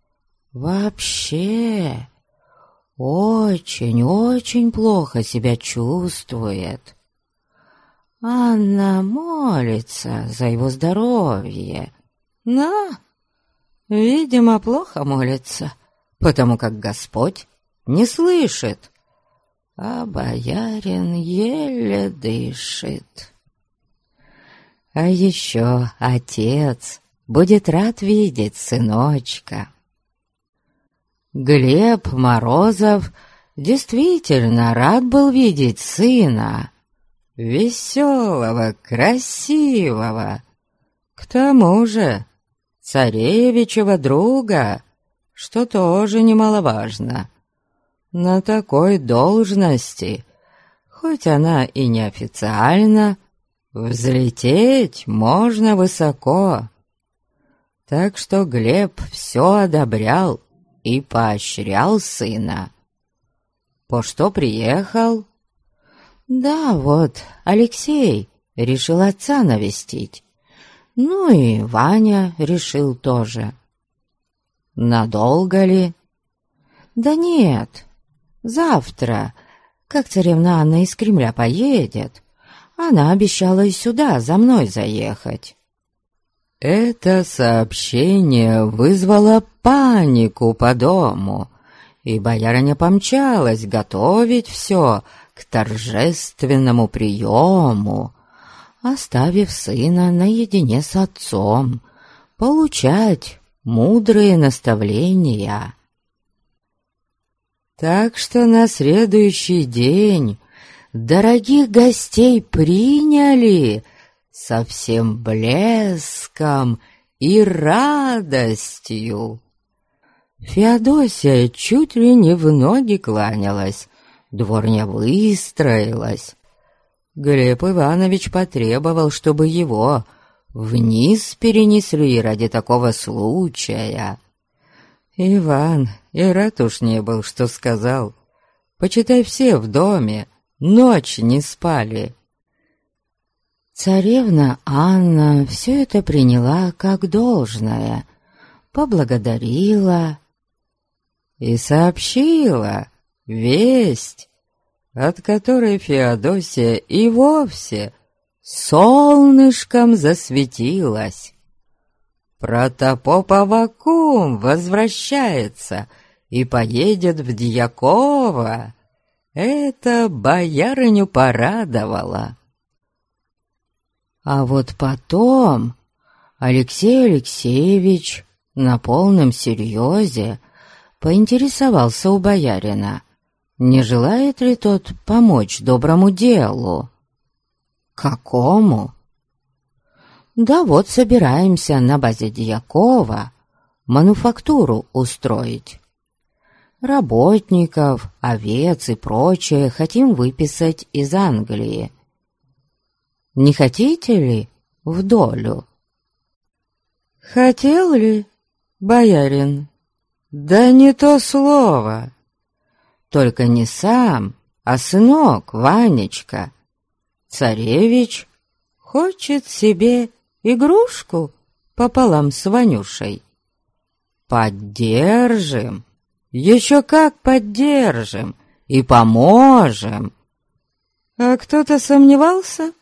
вообще очень-очень плохо себя чувствует. Анна молится за его здоровье, но, видимо, плохо молится, потому как Господь не слышит, а боярин еле дышит. А еще отец будет рад видеть сыночка. Глеб Морозов действительно рад был видеть сына, веселого, красивого, к тому же царевичего друга, что тоже немаловажно. На такой должности, хоть она и неофициальна, взлететь можно высоко. Так что Глеб все одобрял и поощрял сына. По что приехал? Да вот, Алексей решил отца навестить. Ну и Ваня решил тоже. Надолго ли? Да нет, завтра, как царевна Анна из Кремля поедет, она обещала и сюда за мной заехать. Это сообщение вызвало панику по дому, и боярыня помчалась готовить все к торжественному приему, оставив сына наедине с отцом, получать мудрые наставления. Так что на следующий день дорогих гостей приняли со всем блеском и радостью. Феодосия чуть ли не в ноги кланялась, дворня выстроилась. Глеб Иванович потребовал, чтобы его вниз перенесли ради такого случая. Иван и рад уж не был, что сказал. Почитай, все в доме ночь не спали. Царевна Анна все это приняла как должное, поблагодарила и сообщила весть, от которой Феодосия и вовсе солнышком засветилась. Протопоп Аввакум возвращается и поедет в Дьяково. Это боярыню порадовало. А вот потом Алексей Алексеевич на полном серьезе поинтересовался у боярина, не желает ли тот помочь доброму делу. Какому? Да вот собираемся на базе Дьякова мануфактуру устроить. Работников, овец и прочее хотим выписать из Англии. Не хотите ли в долю? Хотел ли, боярин? Да не то слово. Только не сам, а сынок Ванечка. Царевич хочет себе игрушку пополам с Ванюшей. Поддержим, еще как поддержим и поможем. А кто-то сомневался?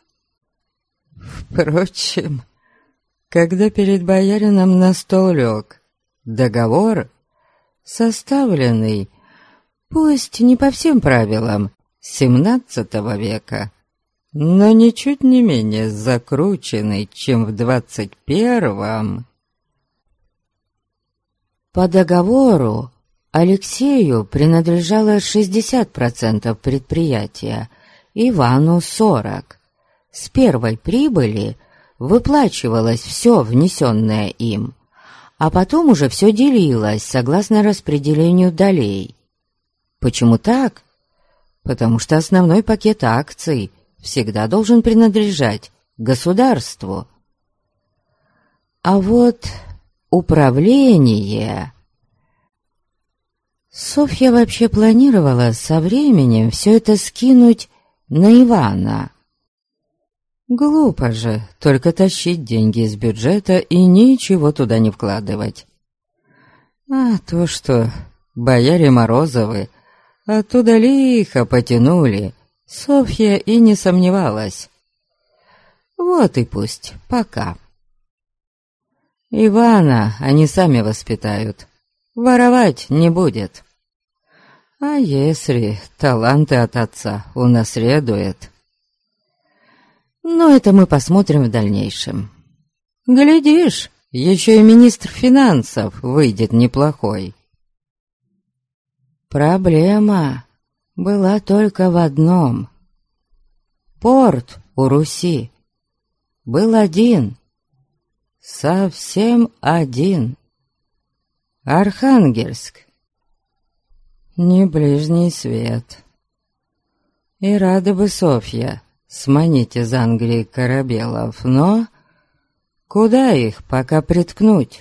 Впрочем, когда перед боярином на стол лег договор, составленный Пусть не по всем правилам XVII века, но ничуть не менее закрученный, чем в XXI. По договору Алексею принадлежало 60% предприятия, Ивану 40%. С первой прибыли выплачивалось все внесенное им, а потом уже все делилось согласно распределению долей. Почему так? Потому что основной пакет акций всегда должен принадлежать государству. А вот управление... Софья вообще планировала со временем все это скинуть на Ивана. Глупо же только тащить деньги из бюджета и ничего туда не вкладывать. А то, что бояре Морозовы оттуда лихо потянули, Софья и не сомневалась. Вот и пусть, пока. Ивана они сами воспитают, воровать не будет. А если таланты от отца унаследует? Но это мы посмотрим в дальнейшем. Глядишь, еще и министр финансов выйдет неплохой. Проблема была только в одном. Порт у Руси был один, совсем один. Архангельск. Не ближний свет. И рада бы Софья сманить из Англии корабелов, но куда их пока приткнуть?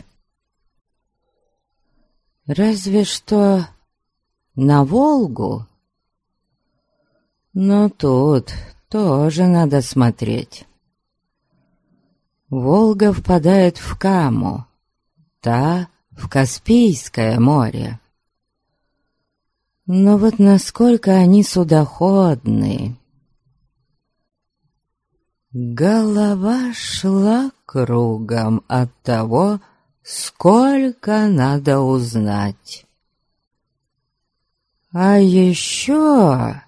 Разве что на Волгу. Но тут тоже надо смотреть. Волга впадает в Каму, та в Каспийское море. Но вот насколько они судоходны. Голова шла кругом от того, сколько надо узнать. А еще...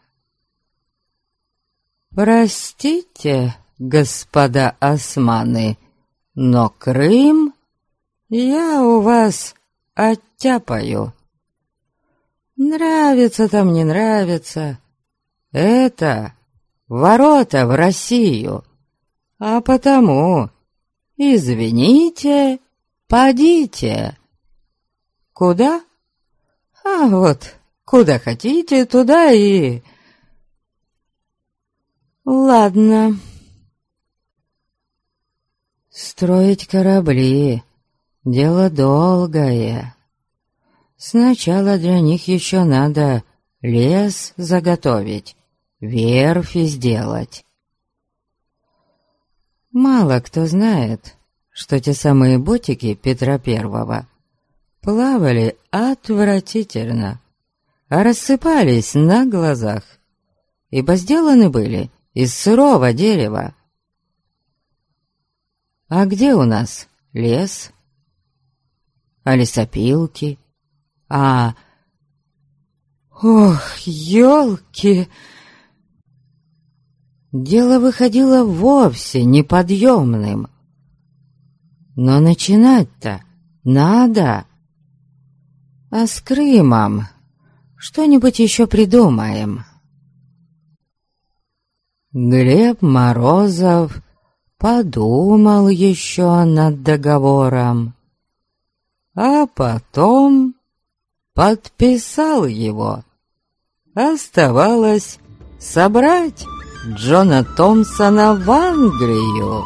Простите, господа османы, но Крым я у вас оттяпаю. Нравится там, не нравится. Это ворота в Россию. А потому, извините, подите. Куда? А вот, куда хотите, туда и... Ладно. Строить корабли — дело долгое. Сначала для них еще надо лес заготовить, верфи сделать. Мало кто знает, что те самые ботики Петра Первого плавали отвратительно, а рассыпались на глазах, ибо сделаны были из сырого дерева. А где у нас лес? А лесопилки? Ох, ёлки! Дело выходило вовсе неподъемным. Но начинать-то надо. А с Крымом что-нибудь еще придумаем. Глеб Морозов подумал еще над договором, а потом подписал его. Оставалось собрать Джона Томпсона в Англию.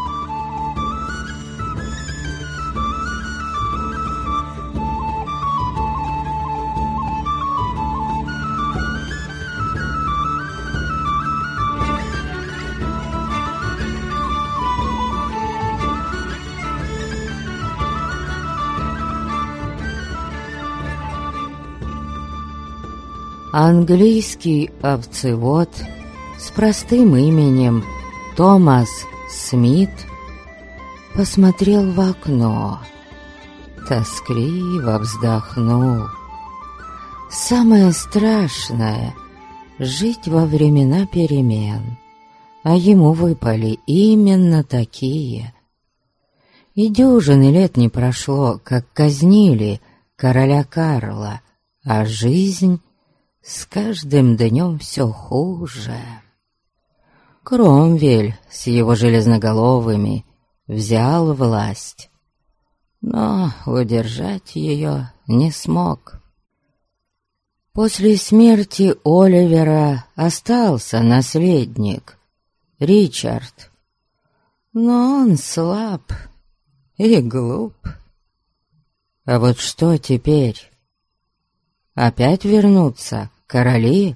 Английский овцевод с простым именем Томас Смит посмотрел в окно, тоскливо вздохнул. Самое страшное — жить во времена перемен, а ему выпали именно такие. И дюжины лет не прошло, как казнили короля Карла, а жизнь с каждым днем все хуже. Кромвель с его железноголовыми взял власть, но удержать ее не смог. После смерти Оливера остался наследник, Ричард, но он слаб и глуп. А вот что теперь? Опять вернутся короли?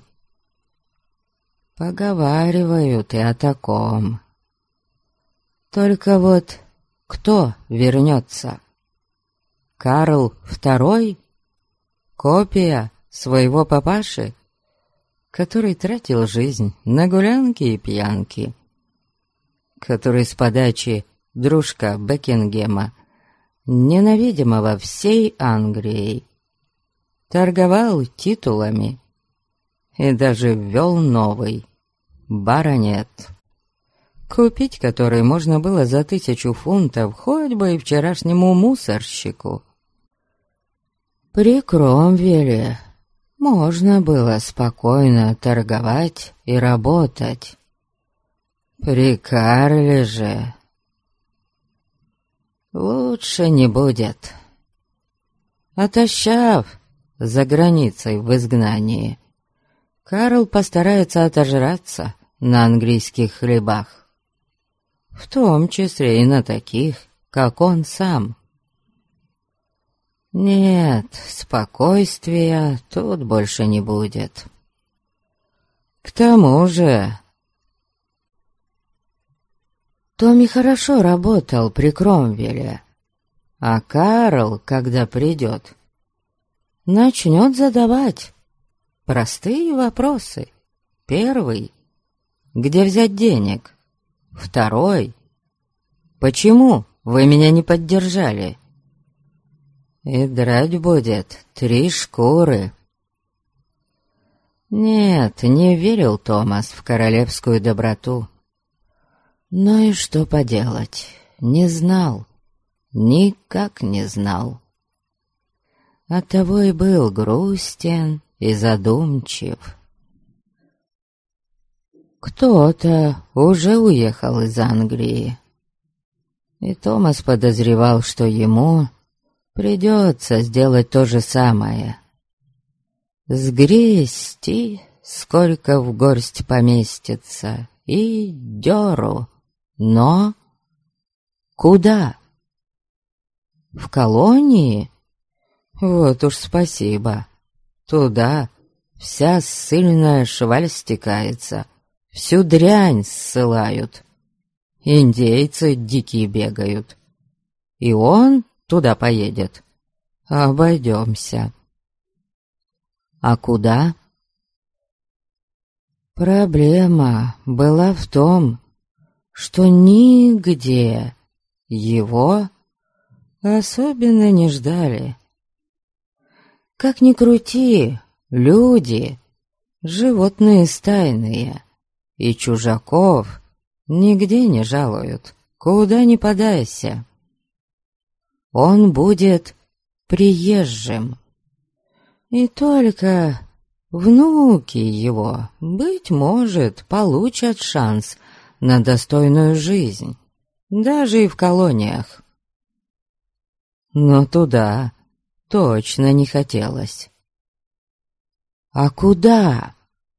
Поговаривают и о таком. Только вот кто вернется? Карл II? Копия своего папаши, который тратил жизнь на гулянки и пьянки, который с подачи дружка Бекингема, ненавидимого всей Англией, торговал титулами и даже ввел новый баронет, купить который можно было за 1000 фунтов хоть бы и вчерашнему мусорщику. При Кромвеле можно было спокойно торговать и работать. При Карле же лучше не будет. Отощав за границей в изгнании, Карл постарается отожраться на английских хлебах, в том числе и на таких, как он сам. Нет, спокойствия тут больше не будет. К тому же Томми хорошо работал при Кромвеле, а Карл, когда придет, начнет задавать простые вопросы. Первый — где взять денег? Второй — почему вы меня не поддержали? И драть будет 3 шкуры. Нет, не верил Томас в королевскую доброту. Но и что поделать, не знал, никак не знал. Оттого и был грустен и задумчив. Кто-то уже уехал из Англии, и Томас подозревал, что ему придется сделать то же самое. Сгрести, сколько в горсть поместится, и дёру. Но куда? В колонии? Вот уж спасибо. Туда вся ссыльная шваль стекается, всю дрянь ссылают. Индейцы дикие бегают. И он туда поедет. Обойдемся. А куда? Проблема была в том, что нигде его особенно не ждали. Как ни крути, люди — животные стайные, и чужаков нигде не жалуют, куда ни подайся. Он будет приезжим, и только внуки его, быть может, получат шанс на достойную жизнь, даже и в колониях. Но туда точно не хотелось. А куда?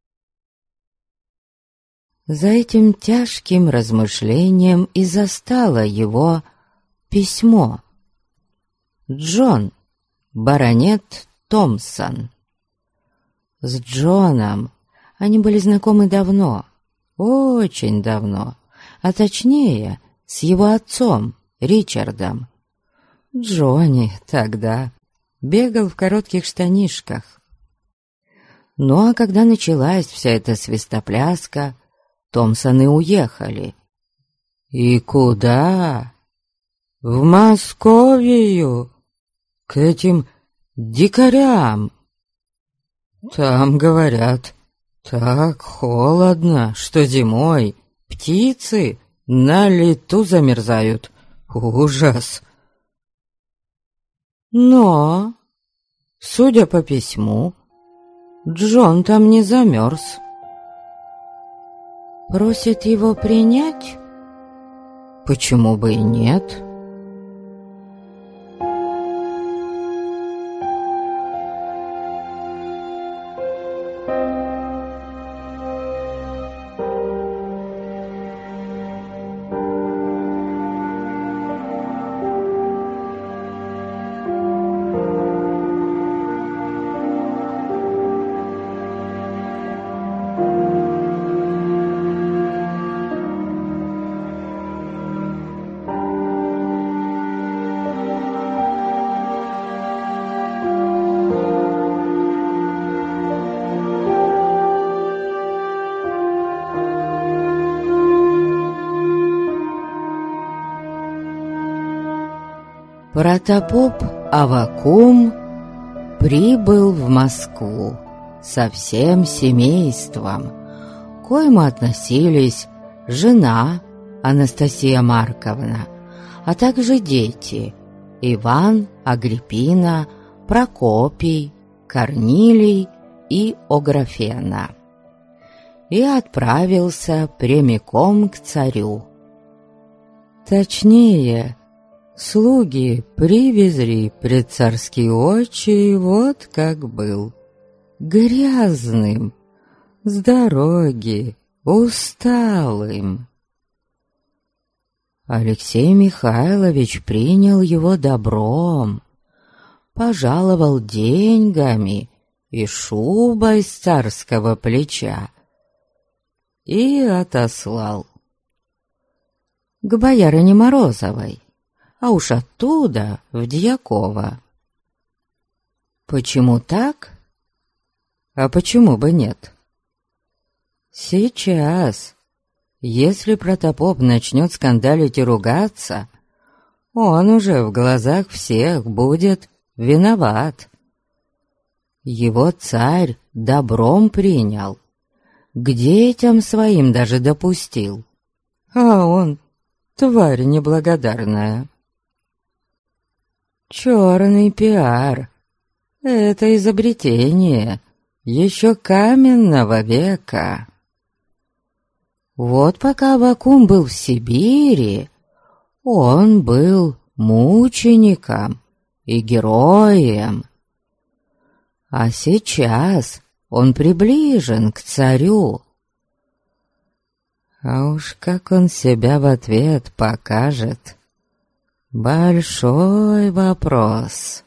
За этим тяжким размышлением и застало его письмо. Джон, баронет Томпсон. С Джоном они были знакомы давно, очень давно, а точнее, с его отцом, Ричардом. Джонни тогда бегал в коротких штанишках. Ну а когда началась вся эта свистопляска, Томпсоны уехали. И куда? В Московию, к этим дикарям. Там, говорят, так холодно, что зимой птицы на лету замерзают. Ужас! Но, судя по письму, Джон там не замерз. Просит его принять? Почему бы и нет? Протопоп Аввакум прибыл в Москву со всем семейством, к коему относились жена Анастасия Марковна, а также дети Иван, Агриппина, Прокопий, Корнилий и Ографена, и отправился прямиком к царю. Точнее, слуги привезли пред царские очи вот как был, грязным, с дороги, усталым. Алексей Михайлович принял его добром, пожаловал деньгами и шубой с царского плеча и отослал к боярине Морозовой, а уж оттуда в Дьяково. Почему так? А почему бы нет? Сейчас, если протопоп начнет скандалить и ругаться, он уже в глазах всех будет виноват. Его царь добром принял, к детям своим даже допустил, а он тварь неблагодарная. Черный пиар — это изобретение еще каменного века. Вот пока Аввакум был в Сибири, он был мучеником и героем. А сейчас он приближен к царю. А уж как он себя в ответ покажет — большой вопрос.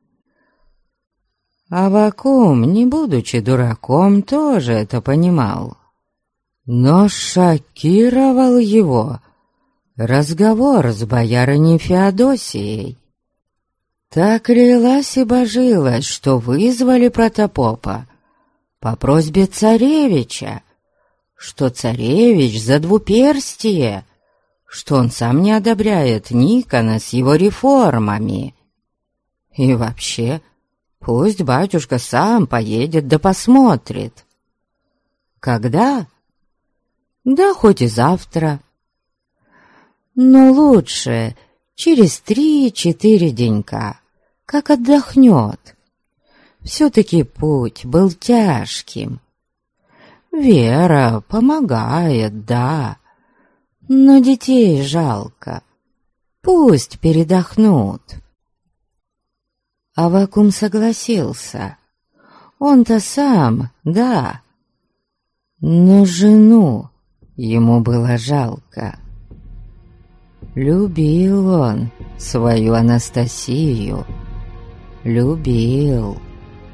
Аввакум, не будучи дураком, тоже это понимал. Но шокировал его разговор с боярыней Феодосией. Так лилась и божилась, что вызвали протопопа по просьбе царевича, что царевич за двуперстие, что он сам не одобряет Никона с его реформами. И вообще, пусть батюшка сам поедет да посмотрит. Когда? Да хоть и завтра. Но лучше через 3-4 денька, как отдохнет. Все-таки путь был тяжким. Вера помогает, да, но детей жалко. Пусть передохнут. Аввакум согласился. Он-то сам, да, но жену ему было жалко. Любил он свою Анастасию, любил.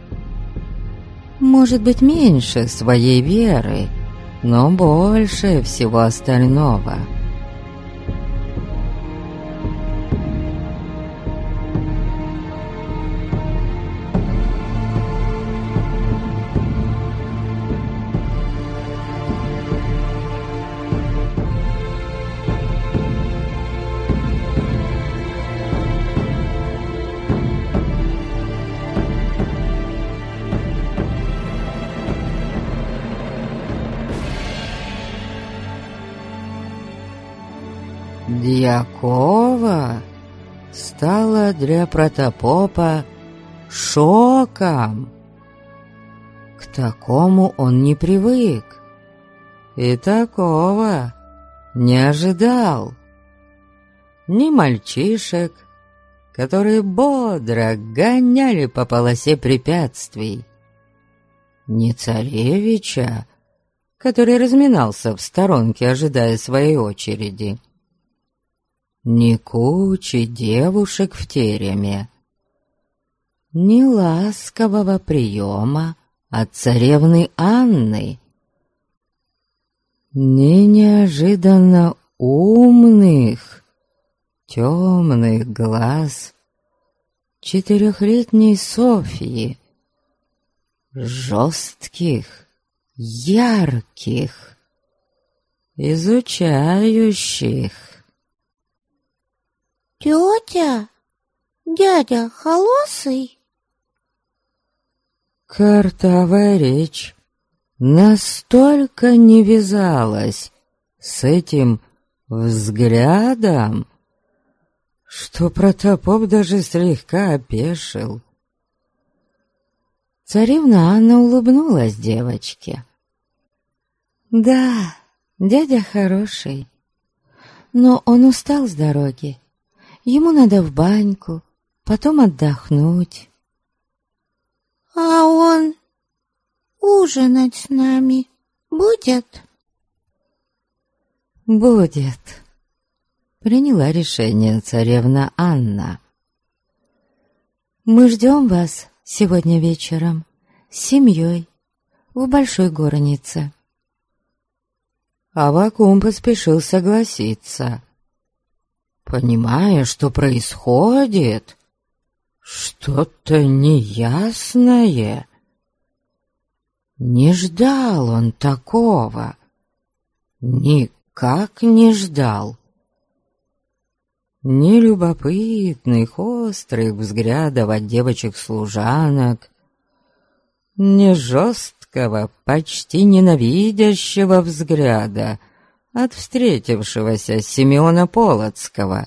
Может быть, меньше своей веры, но больше всего остального. Дьякова стала для протопопа шоком. К такому он не привык и такого не ожидал. Ни мальчишек, которые бодро гоняли по полосе препятствий, ни царевича, который разминался в сторонке, ожидая своей очереди, ни кучи девушек в тереме, ни ласкового приема от царевны Анны, ни неожиданно умных, темных глаз 4-летней Софьи, жестких, ярких, изучающих. «Тетя, дядя холосый?» Картавая речь настолько не вязалась с этим взглядом, что протопоп даже слегка опешил. Царевна Анна улыбнулась девочке. «Да, дядя хороший, но он устал с дороги. Ему надо в баньку, потом отдохнуть». «А он ужинать с нами будет?» «Будет», — приняла решение царевна Анна. «Мы ждем вас сегодня вечером с семьей в большой горнице». Аввакум поспешил согласиться, понимая, что происходит что-то неясное. Не ждал он такого, никак не ждал. Ни любопытных, острых взглядов от девочек-служанок, ни жесткого, почти ненавидящего взгляда от встретившегося Симеона Полоцкого,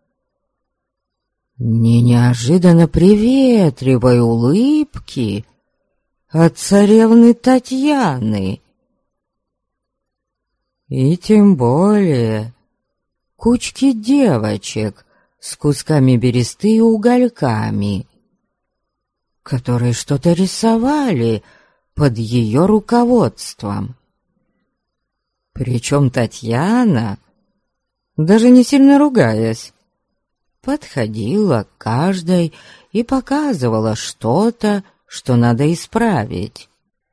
ни неожиданно приветливой улыбки от царевны Татьяны, и тем более кучки девочек с кусками бересты и угольками, которые что-то рисовали под ее руководством. Причем Татьяна, даже не сильно ругаясь, подходила к каждой и показывала что-то, что надо исправить.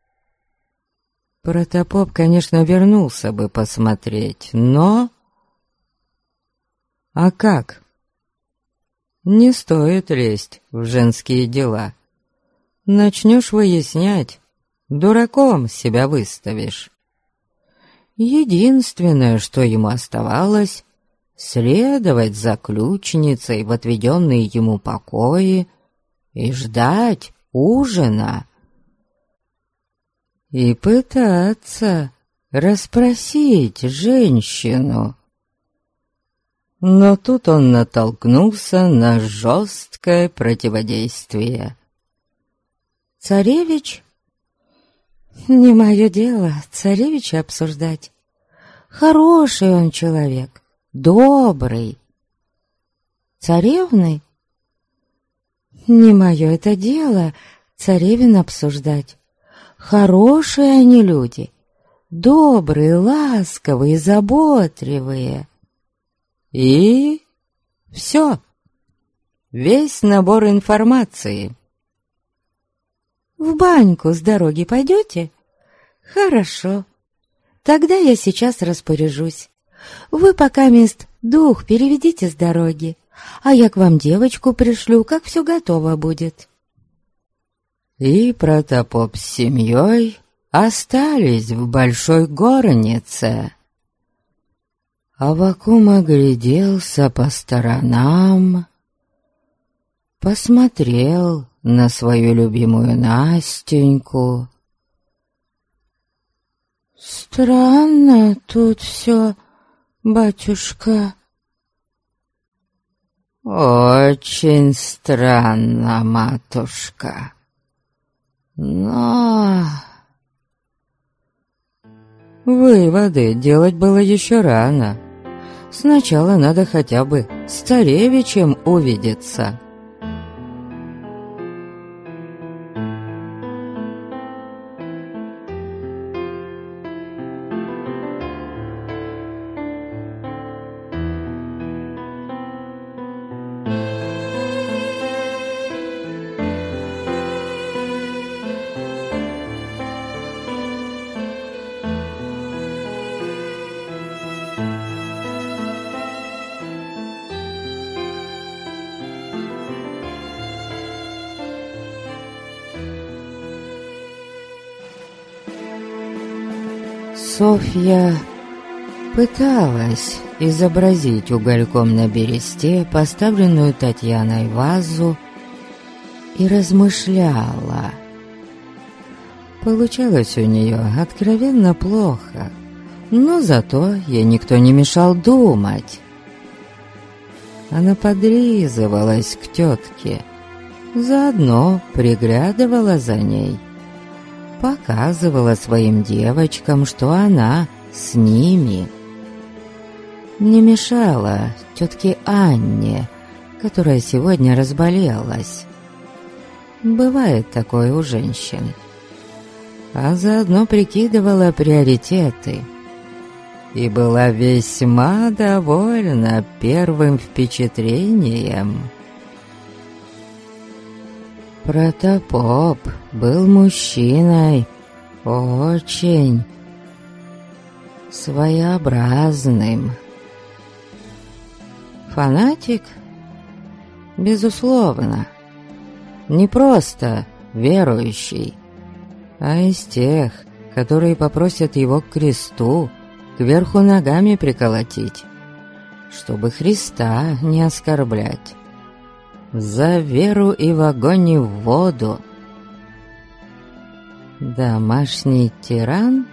Протопоп, конечно, вернулся бы посмотреть, но... А как? Не стоит лезть в женские дела. Начнешь выяснять, дураком себя выставишь. Единственное, что ему оставалось, следовать за ключницей в отведенные ему покои и ждать ужина. И пытаться расспросить женщину. Но тут он натолкнулся на жесткое противодействие. Царевич? Не мое дело царевича обсуждать. Хороший он человек, добрый. Царевны? Не мое это дело царевин обсуждать. Хорошие они люди, добрые, ласковые, заботливые. И все. Весь набор информации. В баньку с дороги пойдете? Хорошо. Тогда я сейчас распоряжусь. Вы пока мест дух переведите с дороги, а я к вам девочку пришлю, как все готово будет. И протопоп с семьей остались в большой горнице. Аввакум огляделся по сторонам, посмотрел на свою любимую Настеньку. «Странно тут все, батюшка», «Очень странно, матушка. Но...» Выводы делать было еще рано. Сначала надо хотя бы с царевичем увидеться. Софья пыталась изобразить угольком на бересте поставленную Татьяной вазу и размышляла. Получалось у нее откровенно плохо, но зато ей никто не мешал думать. Она подлизывалась к тетке, заодно приглядывала за ней, показывала своим девочкам, что она с ними. Не мешала тетке Анне, которая сегодня разболелась. Бывает такое у женщин. А заодно прикидывала приоритеты. И была весьма довольна первым впечатлением. Протопоп был мужчиной очень своеобразным. Фанатик? Безусловно. Не просто верующий, а из тех, которые попросят его к кресту, кверху ногами приколотить, чтобы Христа не оскорблять. За веру и в огонь и в воду. Домашний тиран?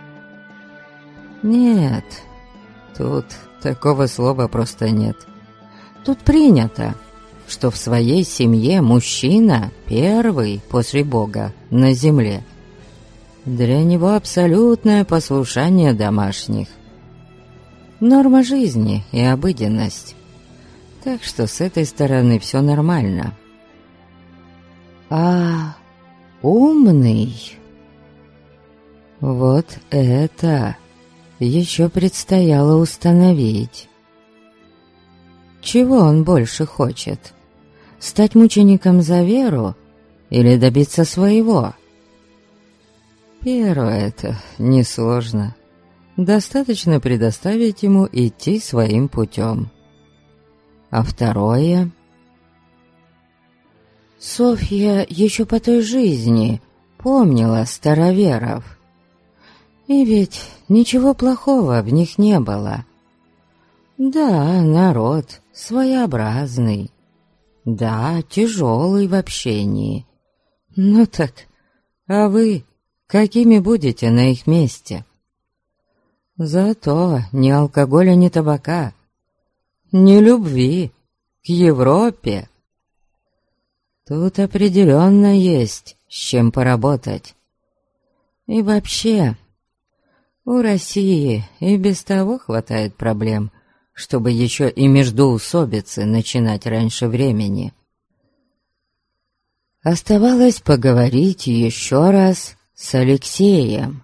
Нет, тут такого слова просто нет. Тут принято, что в своей семье мужчина первый после Бога на земле. Для него абсолютное послушание домашних. Норма жизни и обыденность. Так что с этой стороны все нормально. А умный? Вот это еще предстояло установить. Чего он больше хочет? Стать мучеником за веру или добиться своего? Первое-то несложно. Достаточно предоставить ему идти своим путем. А второе... Софья еще по той жизни помнила староверов. И ведь ничего плохого в них не было. Да, народ своеобразный. Да, тяжелый в общении. Ну так, а вы какими будете на их месте? Зато ни алкоголя, ни табака, ни любви к Европе. Тут определенно есть с чем поработать. И вообще, у России и без того хватает проблем, чтобы еще и междоусобицы начинать раньше времени. Оставалось поговорить еще раз с Алексеем.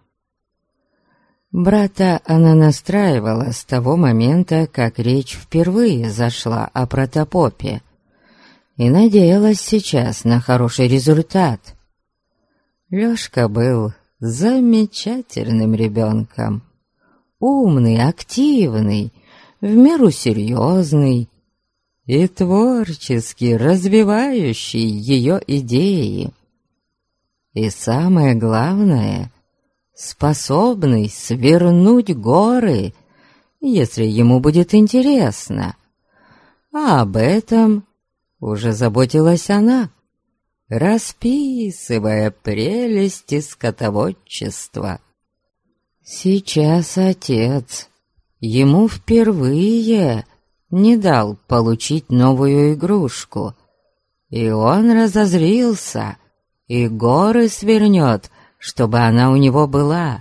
Брата она настраивала с того момента, как речь впервые зашла о протопопе, и надеялась сейчас на хороший результат. Лёшка был замечательным ребенком, умный, активный, в меру серьезный и творчески развивающий ее идеи. И самое главное, способный свернуть горы, если ему будет интересно. А об этом уже заботилась она, расписывая прелести скотоводчества. Сейчас отец ему впервые не дал получить новую игрушку, и он разозлился, и горы свернет, чтобы она у него была.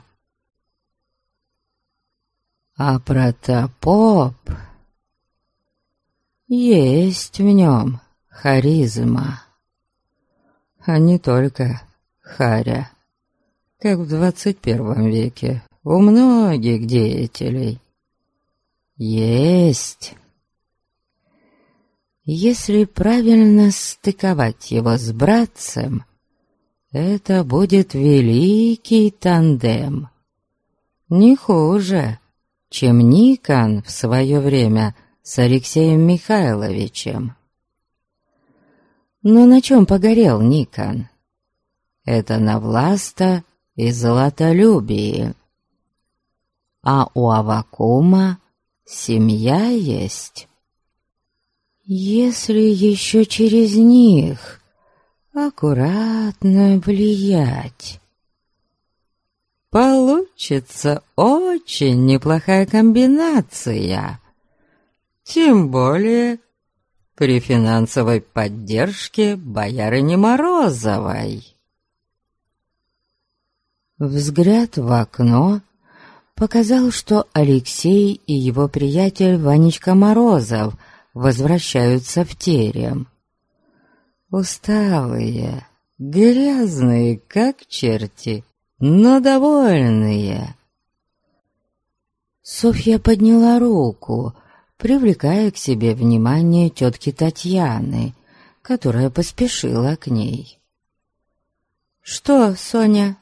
А протопоп... Есть в нем харизма, а не только харя, как в 21 веке у многих деятелей. Есть. Если правильно стыковать его с братцем, это будет великий тандем. Не хуже, чем Никон в свое время с Алексеем Михайловичем. Но на чем погорел Никон? Это на власта и золотолюбии. А у Аввакума семья есть. Если еще через них аккуратно влиять, получится очень неплохая комбинация. Тем более при финансовой поддержке боярыни Морозовой. Взгляд в окно показал, что Алексей и его приятель Ванечка Морозов возвращаются в терем. Усталые, грязные, как черти, но довольные. Софья подняла руку, привлекая к себе внимание тетки Татьяны, которая поспешила к ней. «Что, Соня?»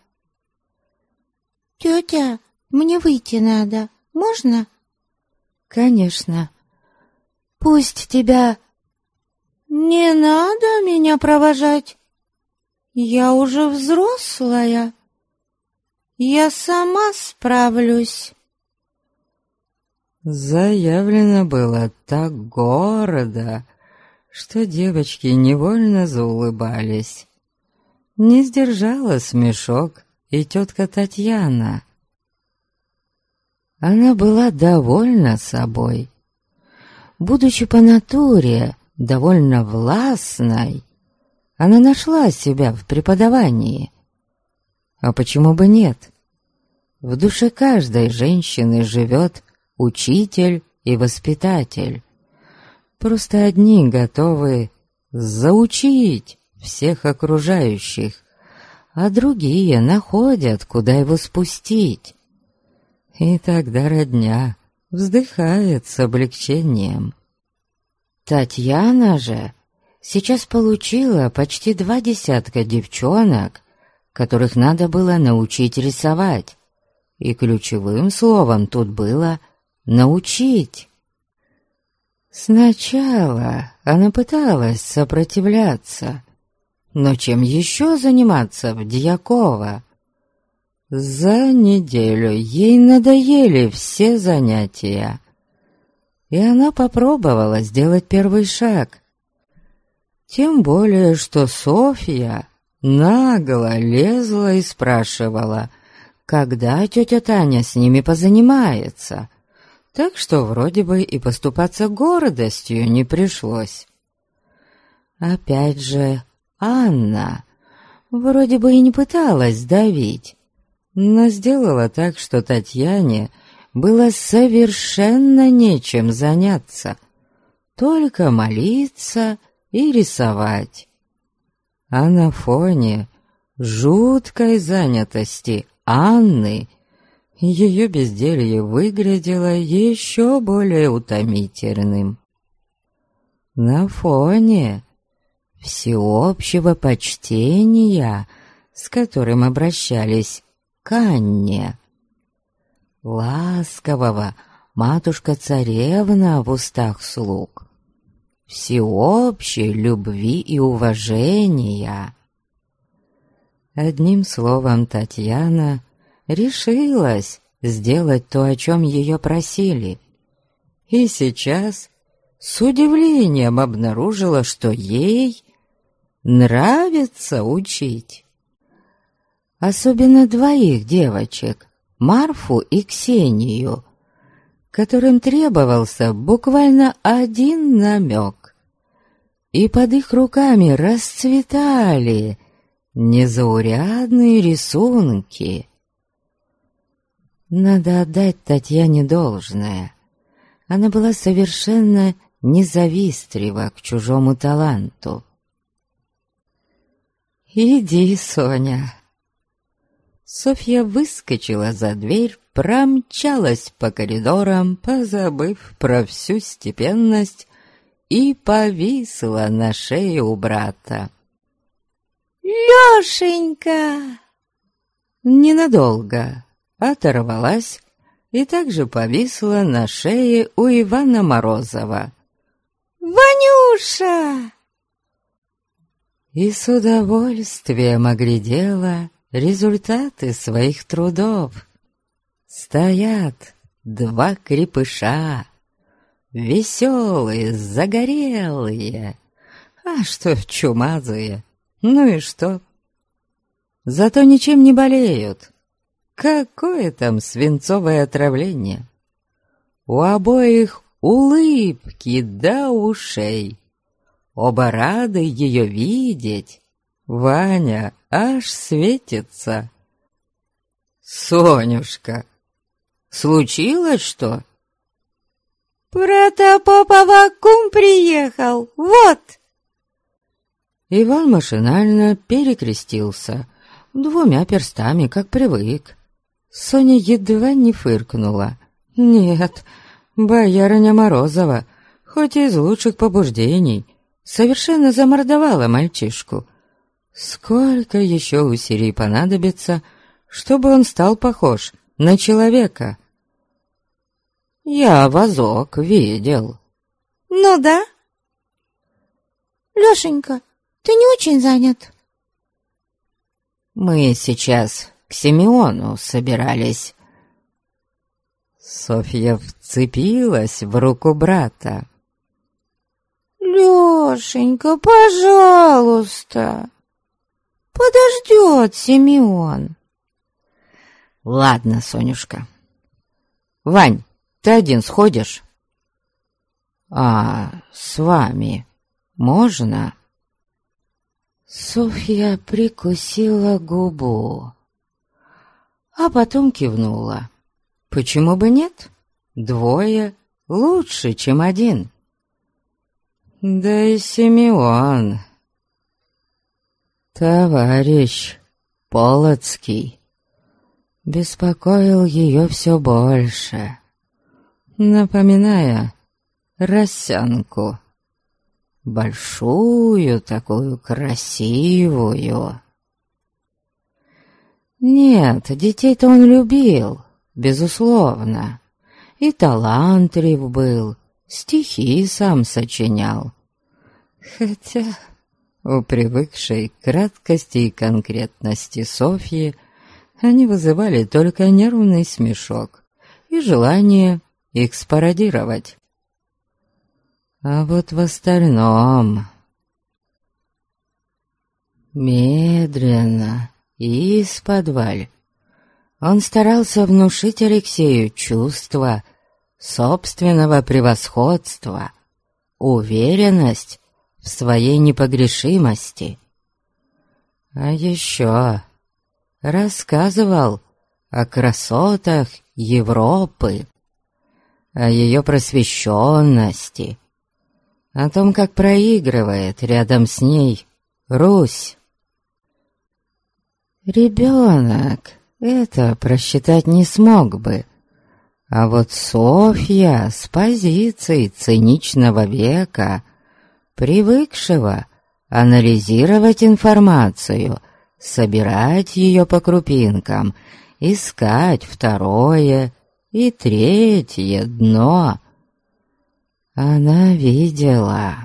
«Тетя, мне выйти надо. Можно?» «Конечно». «Пусть тебя...» «Не надо меня провожать. Я уже взрослая. Я сама справлюсь». Заявлено было так гордо, что девочки невольно заулыбались. Не сдержала смешок и тетка Татьяна. Она была довольна собой. Будучи по натуре довольно властной, она нашла себя в преподавании. А почему бы нет? В душе каждой женщины живет учитель и воспитатель. Просто одни готовы заучить всех окружающих, а другие находят, куда его спустить. И тогда родня вздыхает с облегчением. Татьяна же сейчас получила почти 20 девчонок, которых надо было научить рисовать, и ключевым словом тут было «научить». Сначала она пыталась сопротивляться, но чем еще заниматься в Дьяково? За неделю ей надоели все занятия, и она попробовала сделать первый шаг. Тем более, что Софья нагло лезла и спрашивала, когда тетя Таня с ними позанимается, так что вроде бы и поступаться гордостью не пришлось. Опять же, Анна вроде бы и не пыталась давить, но сделала так, что Татьяне было совершенно нечем заняться, только молиться и рисовать. А на фоне жуткой занятости Анны ее безделье выглядело еще более утомительным. На фоне всеобщего почтения, с которым обращались к Анне, ласкового матушка-царевна в устах слуг, всеобщей любви и уважения. Одним словом, Татьяна решилась сделать то, о чем ее просили, и сейчас с удивлением обнаружила, что ей нравится учить. Особенно двоих девочек, Марфу и Ксению, которым требовался буквально один намек. И под их руками расцветали незаурядные рисунки. Надо отдать Татьяне должное. Она была совершенно независтлива к чужому таланту. «Иди, Соня!» Софья выскочила за дверь, промчалась по коридорам, позабыв про всю степенность, и повисла на шее у брата. «Лёшенька!» Ненадолго оторвалась и также повисла на шее у Ивана Морозова. «Ванюша!» И с удовольствием оглядела результаты своих трудов. Стоят два крепыша, веселые, загорелые, а что чумазые, ну и что? Зато ничем не болеют. Какое там свинцовое отравление? У обоих улыбки до ушей. Оба рады ее видеть. Ваня аж светится. «Сонюшка, случилось что?» «Протопопова кум приехал, вот!» Иван машинально перекрестился, двумя перстами, как привык. Соня едва не фыркнула. Нет, боярыня Морозова, хоть и из лучших побуждений, совершенно замордовала мальчишку. Сколько еще усилий понадобится, чтобы он стал похож на человека? Я вазок видел. «Ну да?» «Лёшенька, ты не очень занят?» Мы сейчас к Симеону собирались. Софья вцепилась в руку брата. «Лёшенька, пожалуйста, подождёт Симеон». «Ладно, Сонюшка. Вань, ты один сходишь?» «А с вами можно?» Софья прикусила губу, а потом кивнула. «Почему бы нет? Двое лучше, чем один». Да и Симеон, товарищ Полоцкий, беспокоил ее все больше, напоминая росянку. Большую такую, красивую. Нет, детей-то он любил, безусловно, и талантлив был, стихи сам сочинял. Хотя у привыкшей к краткости и конкретности Софьи они вызывали только нервный смешок и желание их спародировать. А вот в остальном... Медленно и исподволь он старался внушить Алексею чувство собственного превосходства, уверенность в своей непогрешимости. А еще рассказывал о красотах Европы, о ее просвещенности, о том, как проигрывает рядом с ней Русь. Ребенок это просчитать не смог бы, а вот Софья с позиции циничного века, привыкшего анализировать информацию, собирать ее по крупинкам, искать второе и третье дно, она видела.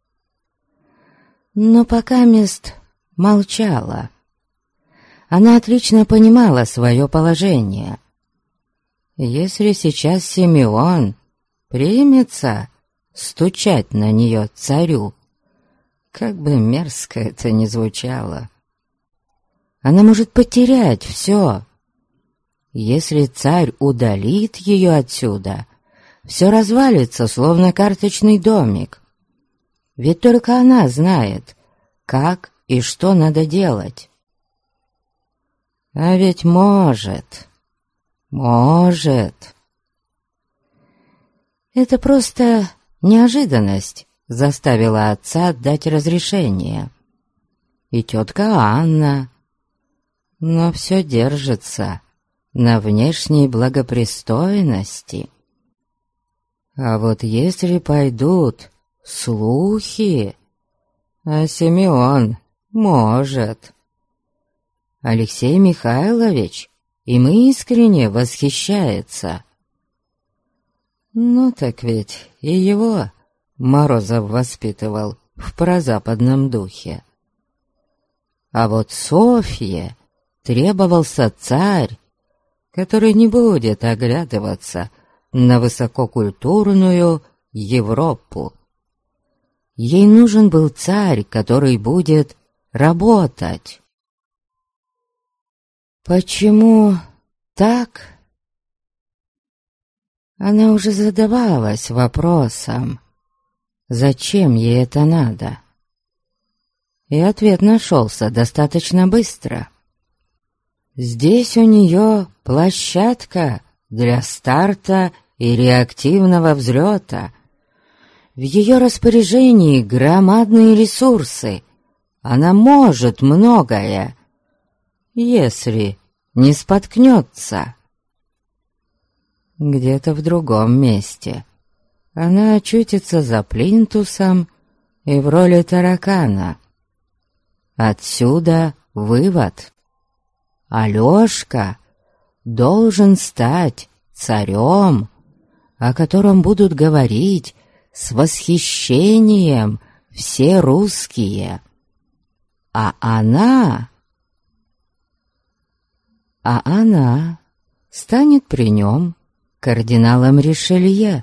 Но пока мест молчала. Она отлично понимала свое положение. Если сейчас Симеон примется стучать на нее царю, как бы мерзко это ни звучало, она может потерять все. Если царь удалит ее отсюда, все развалится, словно карточный домик. Ведь только она знает, как и что надо делать. А ведь может. Это просто неожиданность заставила отца дать разрешение. И тетка Анна. Но все держится на внешней благопристойности. А вот если пойдут слухи, а Симеон может. Алексей Михайлович им искренне восхищается. Ну так ведь и его Морозов воспитывал в прозападном духе. А вот Софье требовался царь, который не будет оглядываться на высококультурную Европу. Ей нужен был царь, который будет работать. Почему так? Она уже задавалась вопросом, зачем ей это надо? И ответ нашелся достаточно быстро. Здесь у нее площадка для старта и реактивного взлета. В ее распоряжении громадные ресурсы. Она может многое, если не споткнется. Где-то в другом месте она очутится за плинтусом и в роли таракана. Отсюда вывод. Алёшка должен стать царем, о котором будут говорить с восхищением все русские. А она станет при нем кардиналом Ришелье.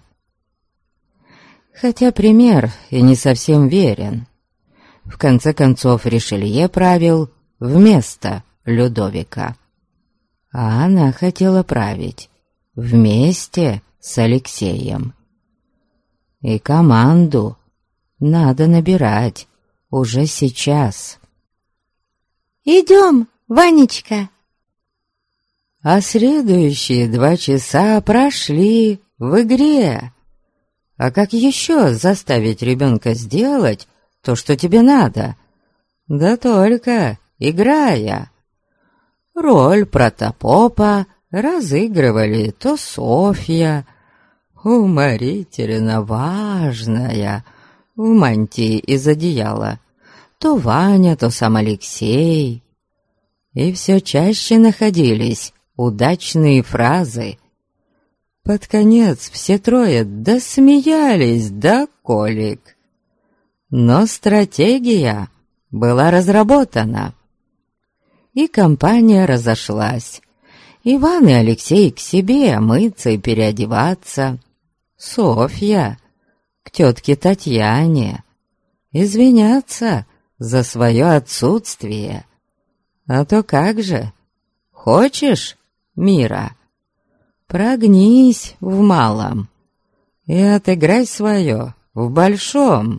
Хотя пример и не совсем верен. В конце концов, Ришелье правил вместо Людовика, а она хотела править вместе с Алексеем. И команду надо набирать уже сейчас. «Идем, Ванечка!» А следующие 2 часа прошли в игре. А как еще заставить ребенка сделать то, что тебе надо? Да только играя. Роль протопопа разыгрывали то Софья, уморительно важная, в мантии из одеяла, то Ваня, то сам Алексей. И все чаще находились удачные фразы. Под конец все 3 досмеялись до колик. Но стратегия была разработана. И компания разошлась. Иван и Алексей к себе мыться и переодеваться. Софья к тетке Татьяне извиняться за свое отсутствие. А то как же? Хочешь мира? Прогнись в малом и отыграй свое в большом.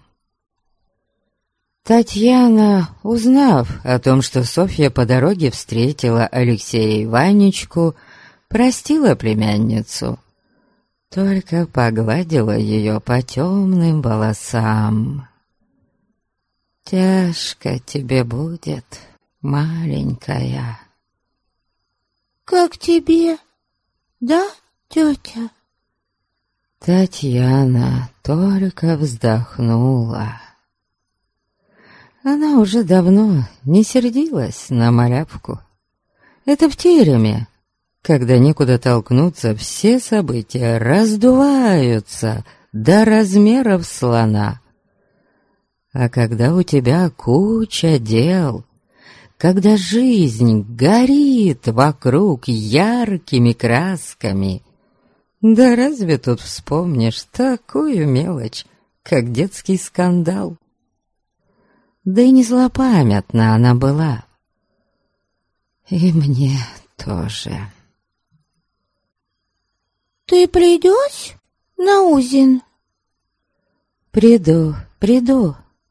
Татьяна, узнав о том, что Софья по дороге встретила Алексея и Ванечку, простила племянницу, только погладила ее по темным волосам. «Тяжко тебе будет, маленькая». «Как тебе? Да, тетя?» Татьяна только вздохнула. Она уже давно не сердилась на малявку. Это в тереме, когда некуда толкнуться, все события раздуваются до размеров слона. А когда у тебя куча дел, когда жизнь горит вокруг яркими красками, да разве тут вспомнишь такую мелочь, как детский скандал? Да и не злопамятна она была. И мне тоже. «Ты придешь?» Наузин. Приду.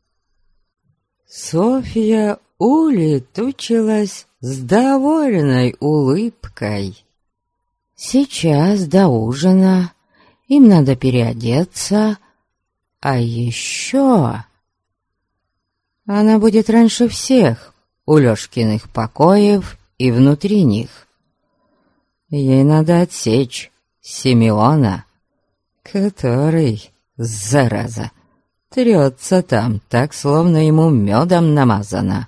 Софья улетучилась с довольной улыбкой. Сейчас до ужина им надо переодеться, а еще она будет раньше всех у Лёшкиных покоев и внутри них. Ей надо отсечь Симеона, который, зараза, трется там, так словно ему медом намазано.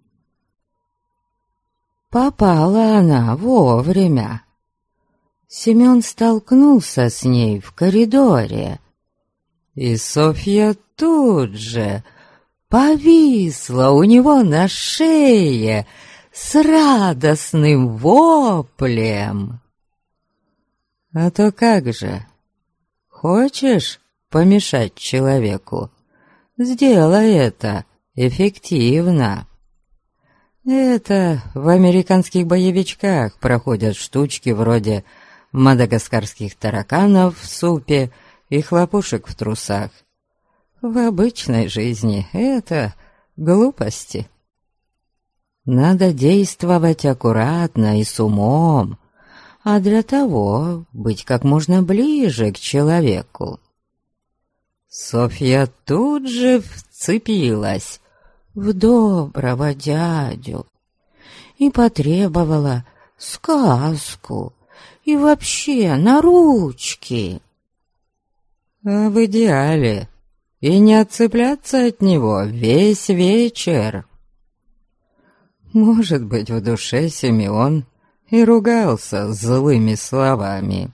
Попала она вовремя. Семён столкнулся с ней в коридоре, и Софья тут же повисла у него на шее с радостным воплем. А то как же? Хочешь помешать человеку? Сделай это эффективно. Это в американских боевичках проходят штучки вроде мадагаскарских тараканов в супе и хлопушек в трусах. В обычной жизни это глупости. Надо действовать аккуратно и с умом, а для того быть как можно ближе к человеку. Софья тут же вцепилась в доброго дядю и потребовала сказку и вообще на ручки. А в идеале и не отцепляться от него весь вечер. Может быть, в душе Симеон и ругался злыми словами.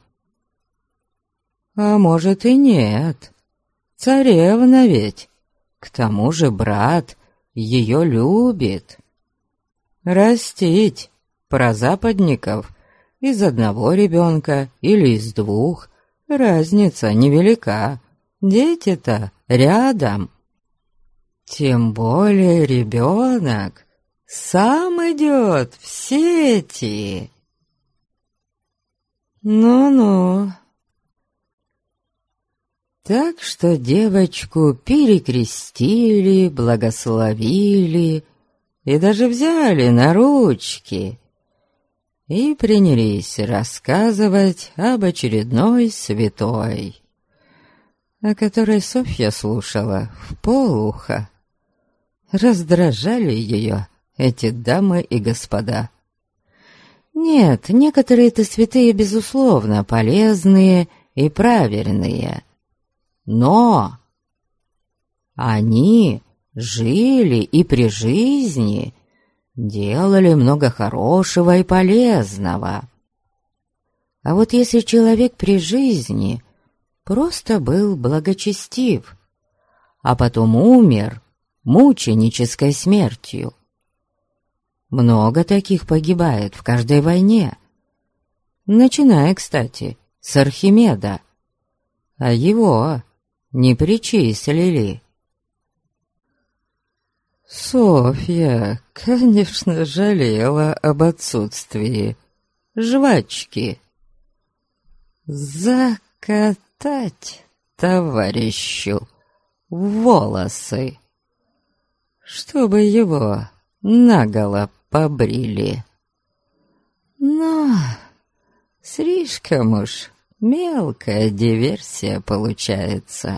А может и нет. Царевна ведь, к тому же брат, ее любит. Растить прозападников из одного ребенка или из двух разница невелика. Дети-то рядом. Тем более ребенок сам идет в сети. Ну-ну. Так что девочку перекрестили, благословили и даже взяли на ручки и принялись рассказывать об очередной святой, о которой Софья слушала вполуха. Раздражали ее эти дамы и господа. Нет, некоторые-то святые, безусловно, полезные и правильные. Но они жили и при жизни делали много хорошего и полезного. А вот если человек при жизни просто был благочестив, а потом умер мученической смертью, много таких погибает в каждой войне, начиная, кстати, с Архимеда, а его не причислили. Софья, конечно, жалела об отсутствии жвачки. Закатать товарищу волосы, чтобы его наголо побрили. Но слишком уж мелкая диверсия получается.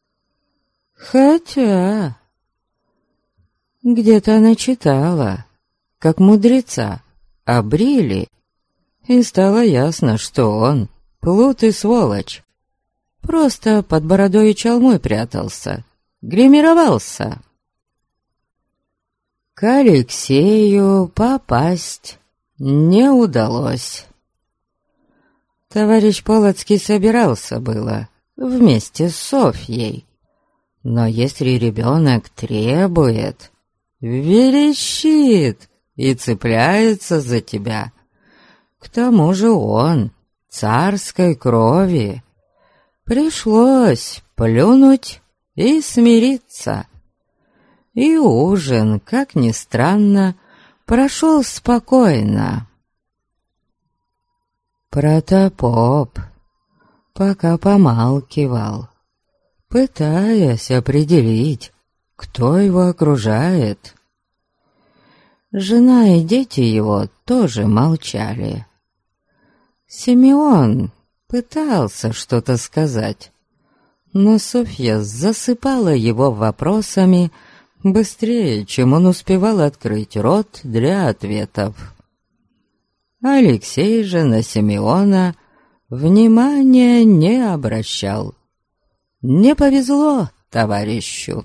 Хотя где-то она читала, как мудреца обрили, и стало ясно, что он плут и сволочь. Просто под бородой и чалмой прятался, гримировался. К Алексею попасть не удалось. Товарищ Полоцкий собирался было вместе с Софьей, но если ребенок требует, верещит и цепляется за тебя, к тому же он царской крови, пришлось плюнуть и смириться. И ужин, как ни странно, прошел спокойно. Протопоп пока помалкивал, пытаясь определить, кто его окружает. Жена и дети его тоже молчали. Симеон пытался что-то сказать, но Софья засыпала его вопросами быстрее, чем он успевал открыть рот для ответов. Алексей же на Симеона внимания не обращал. Не повезло товарищу.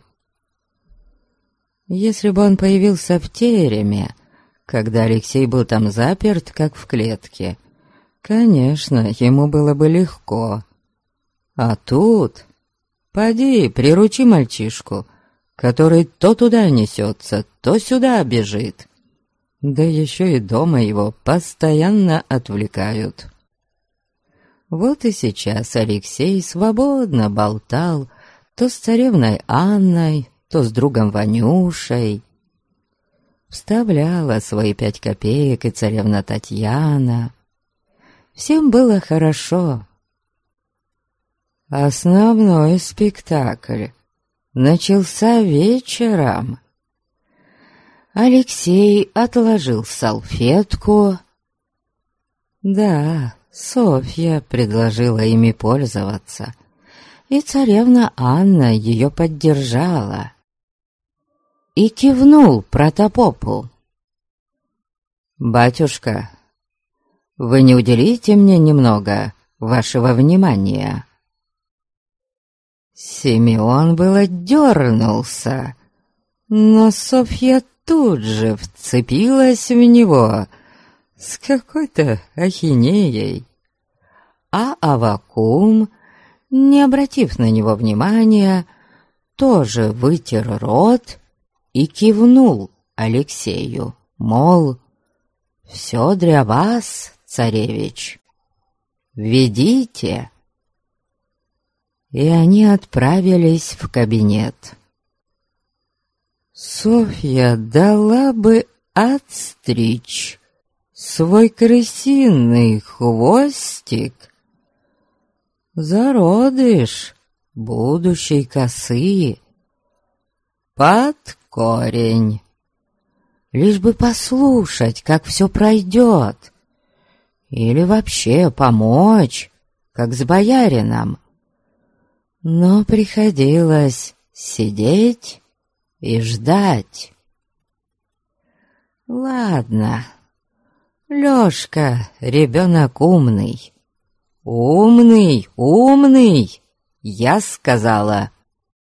Если бы он появился в тереме, когда Алексей был там заперт, как в клетке, конечно, ему было бы легко. А тут, поди, приручи мальчишку, который то туда несется, то сюда бежит. Да еще и дома его постоянно отвлекают. Вот и сейчас Алексей свободно болтал то с царевной Анной, то с другом Ванюшей. Вставляла свои 5 копеек и царевна Татьяна. Всем было хорошо. Основной спектакль начался вечером. Алексей отложил салфетку. Да, Софья предложила ими пользоваться, и царевна Анна ее поддержала. И кивнул протопопу. «Батюшка, вы не уделите мне немного вашего внимания?» Симеон было дернулся, но Софья тут же вцепилась в него с какой-то ахинеей. А Аввакум, не обратив на него внимания, тоже вытер рот и кивнул Алексею, мол, «Все для вас, царевич, ведите». И они отправились в кабинет. Софья дала бы отстричь свой крысиный хвостик, зародыш будущей косы, под корень, лишь бы послушать, как все пройдет, или вообще помочь, как с боярином. Но приходилось сидеть и ждать. Ладно, Лёшка ребенок умный. Умный, умный, я сказала.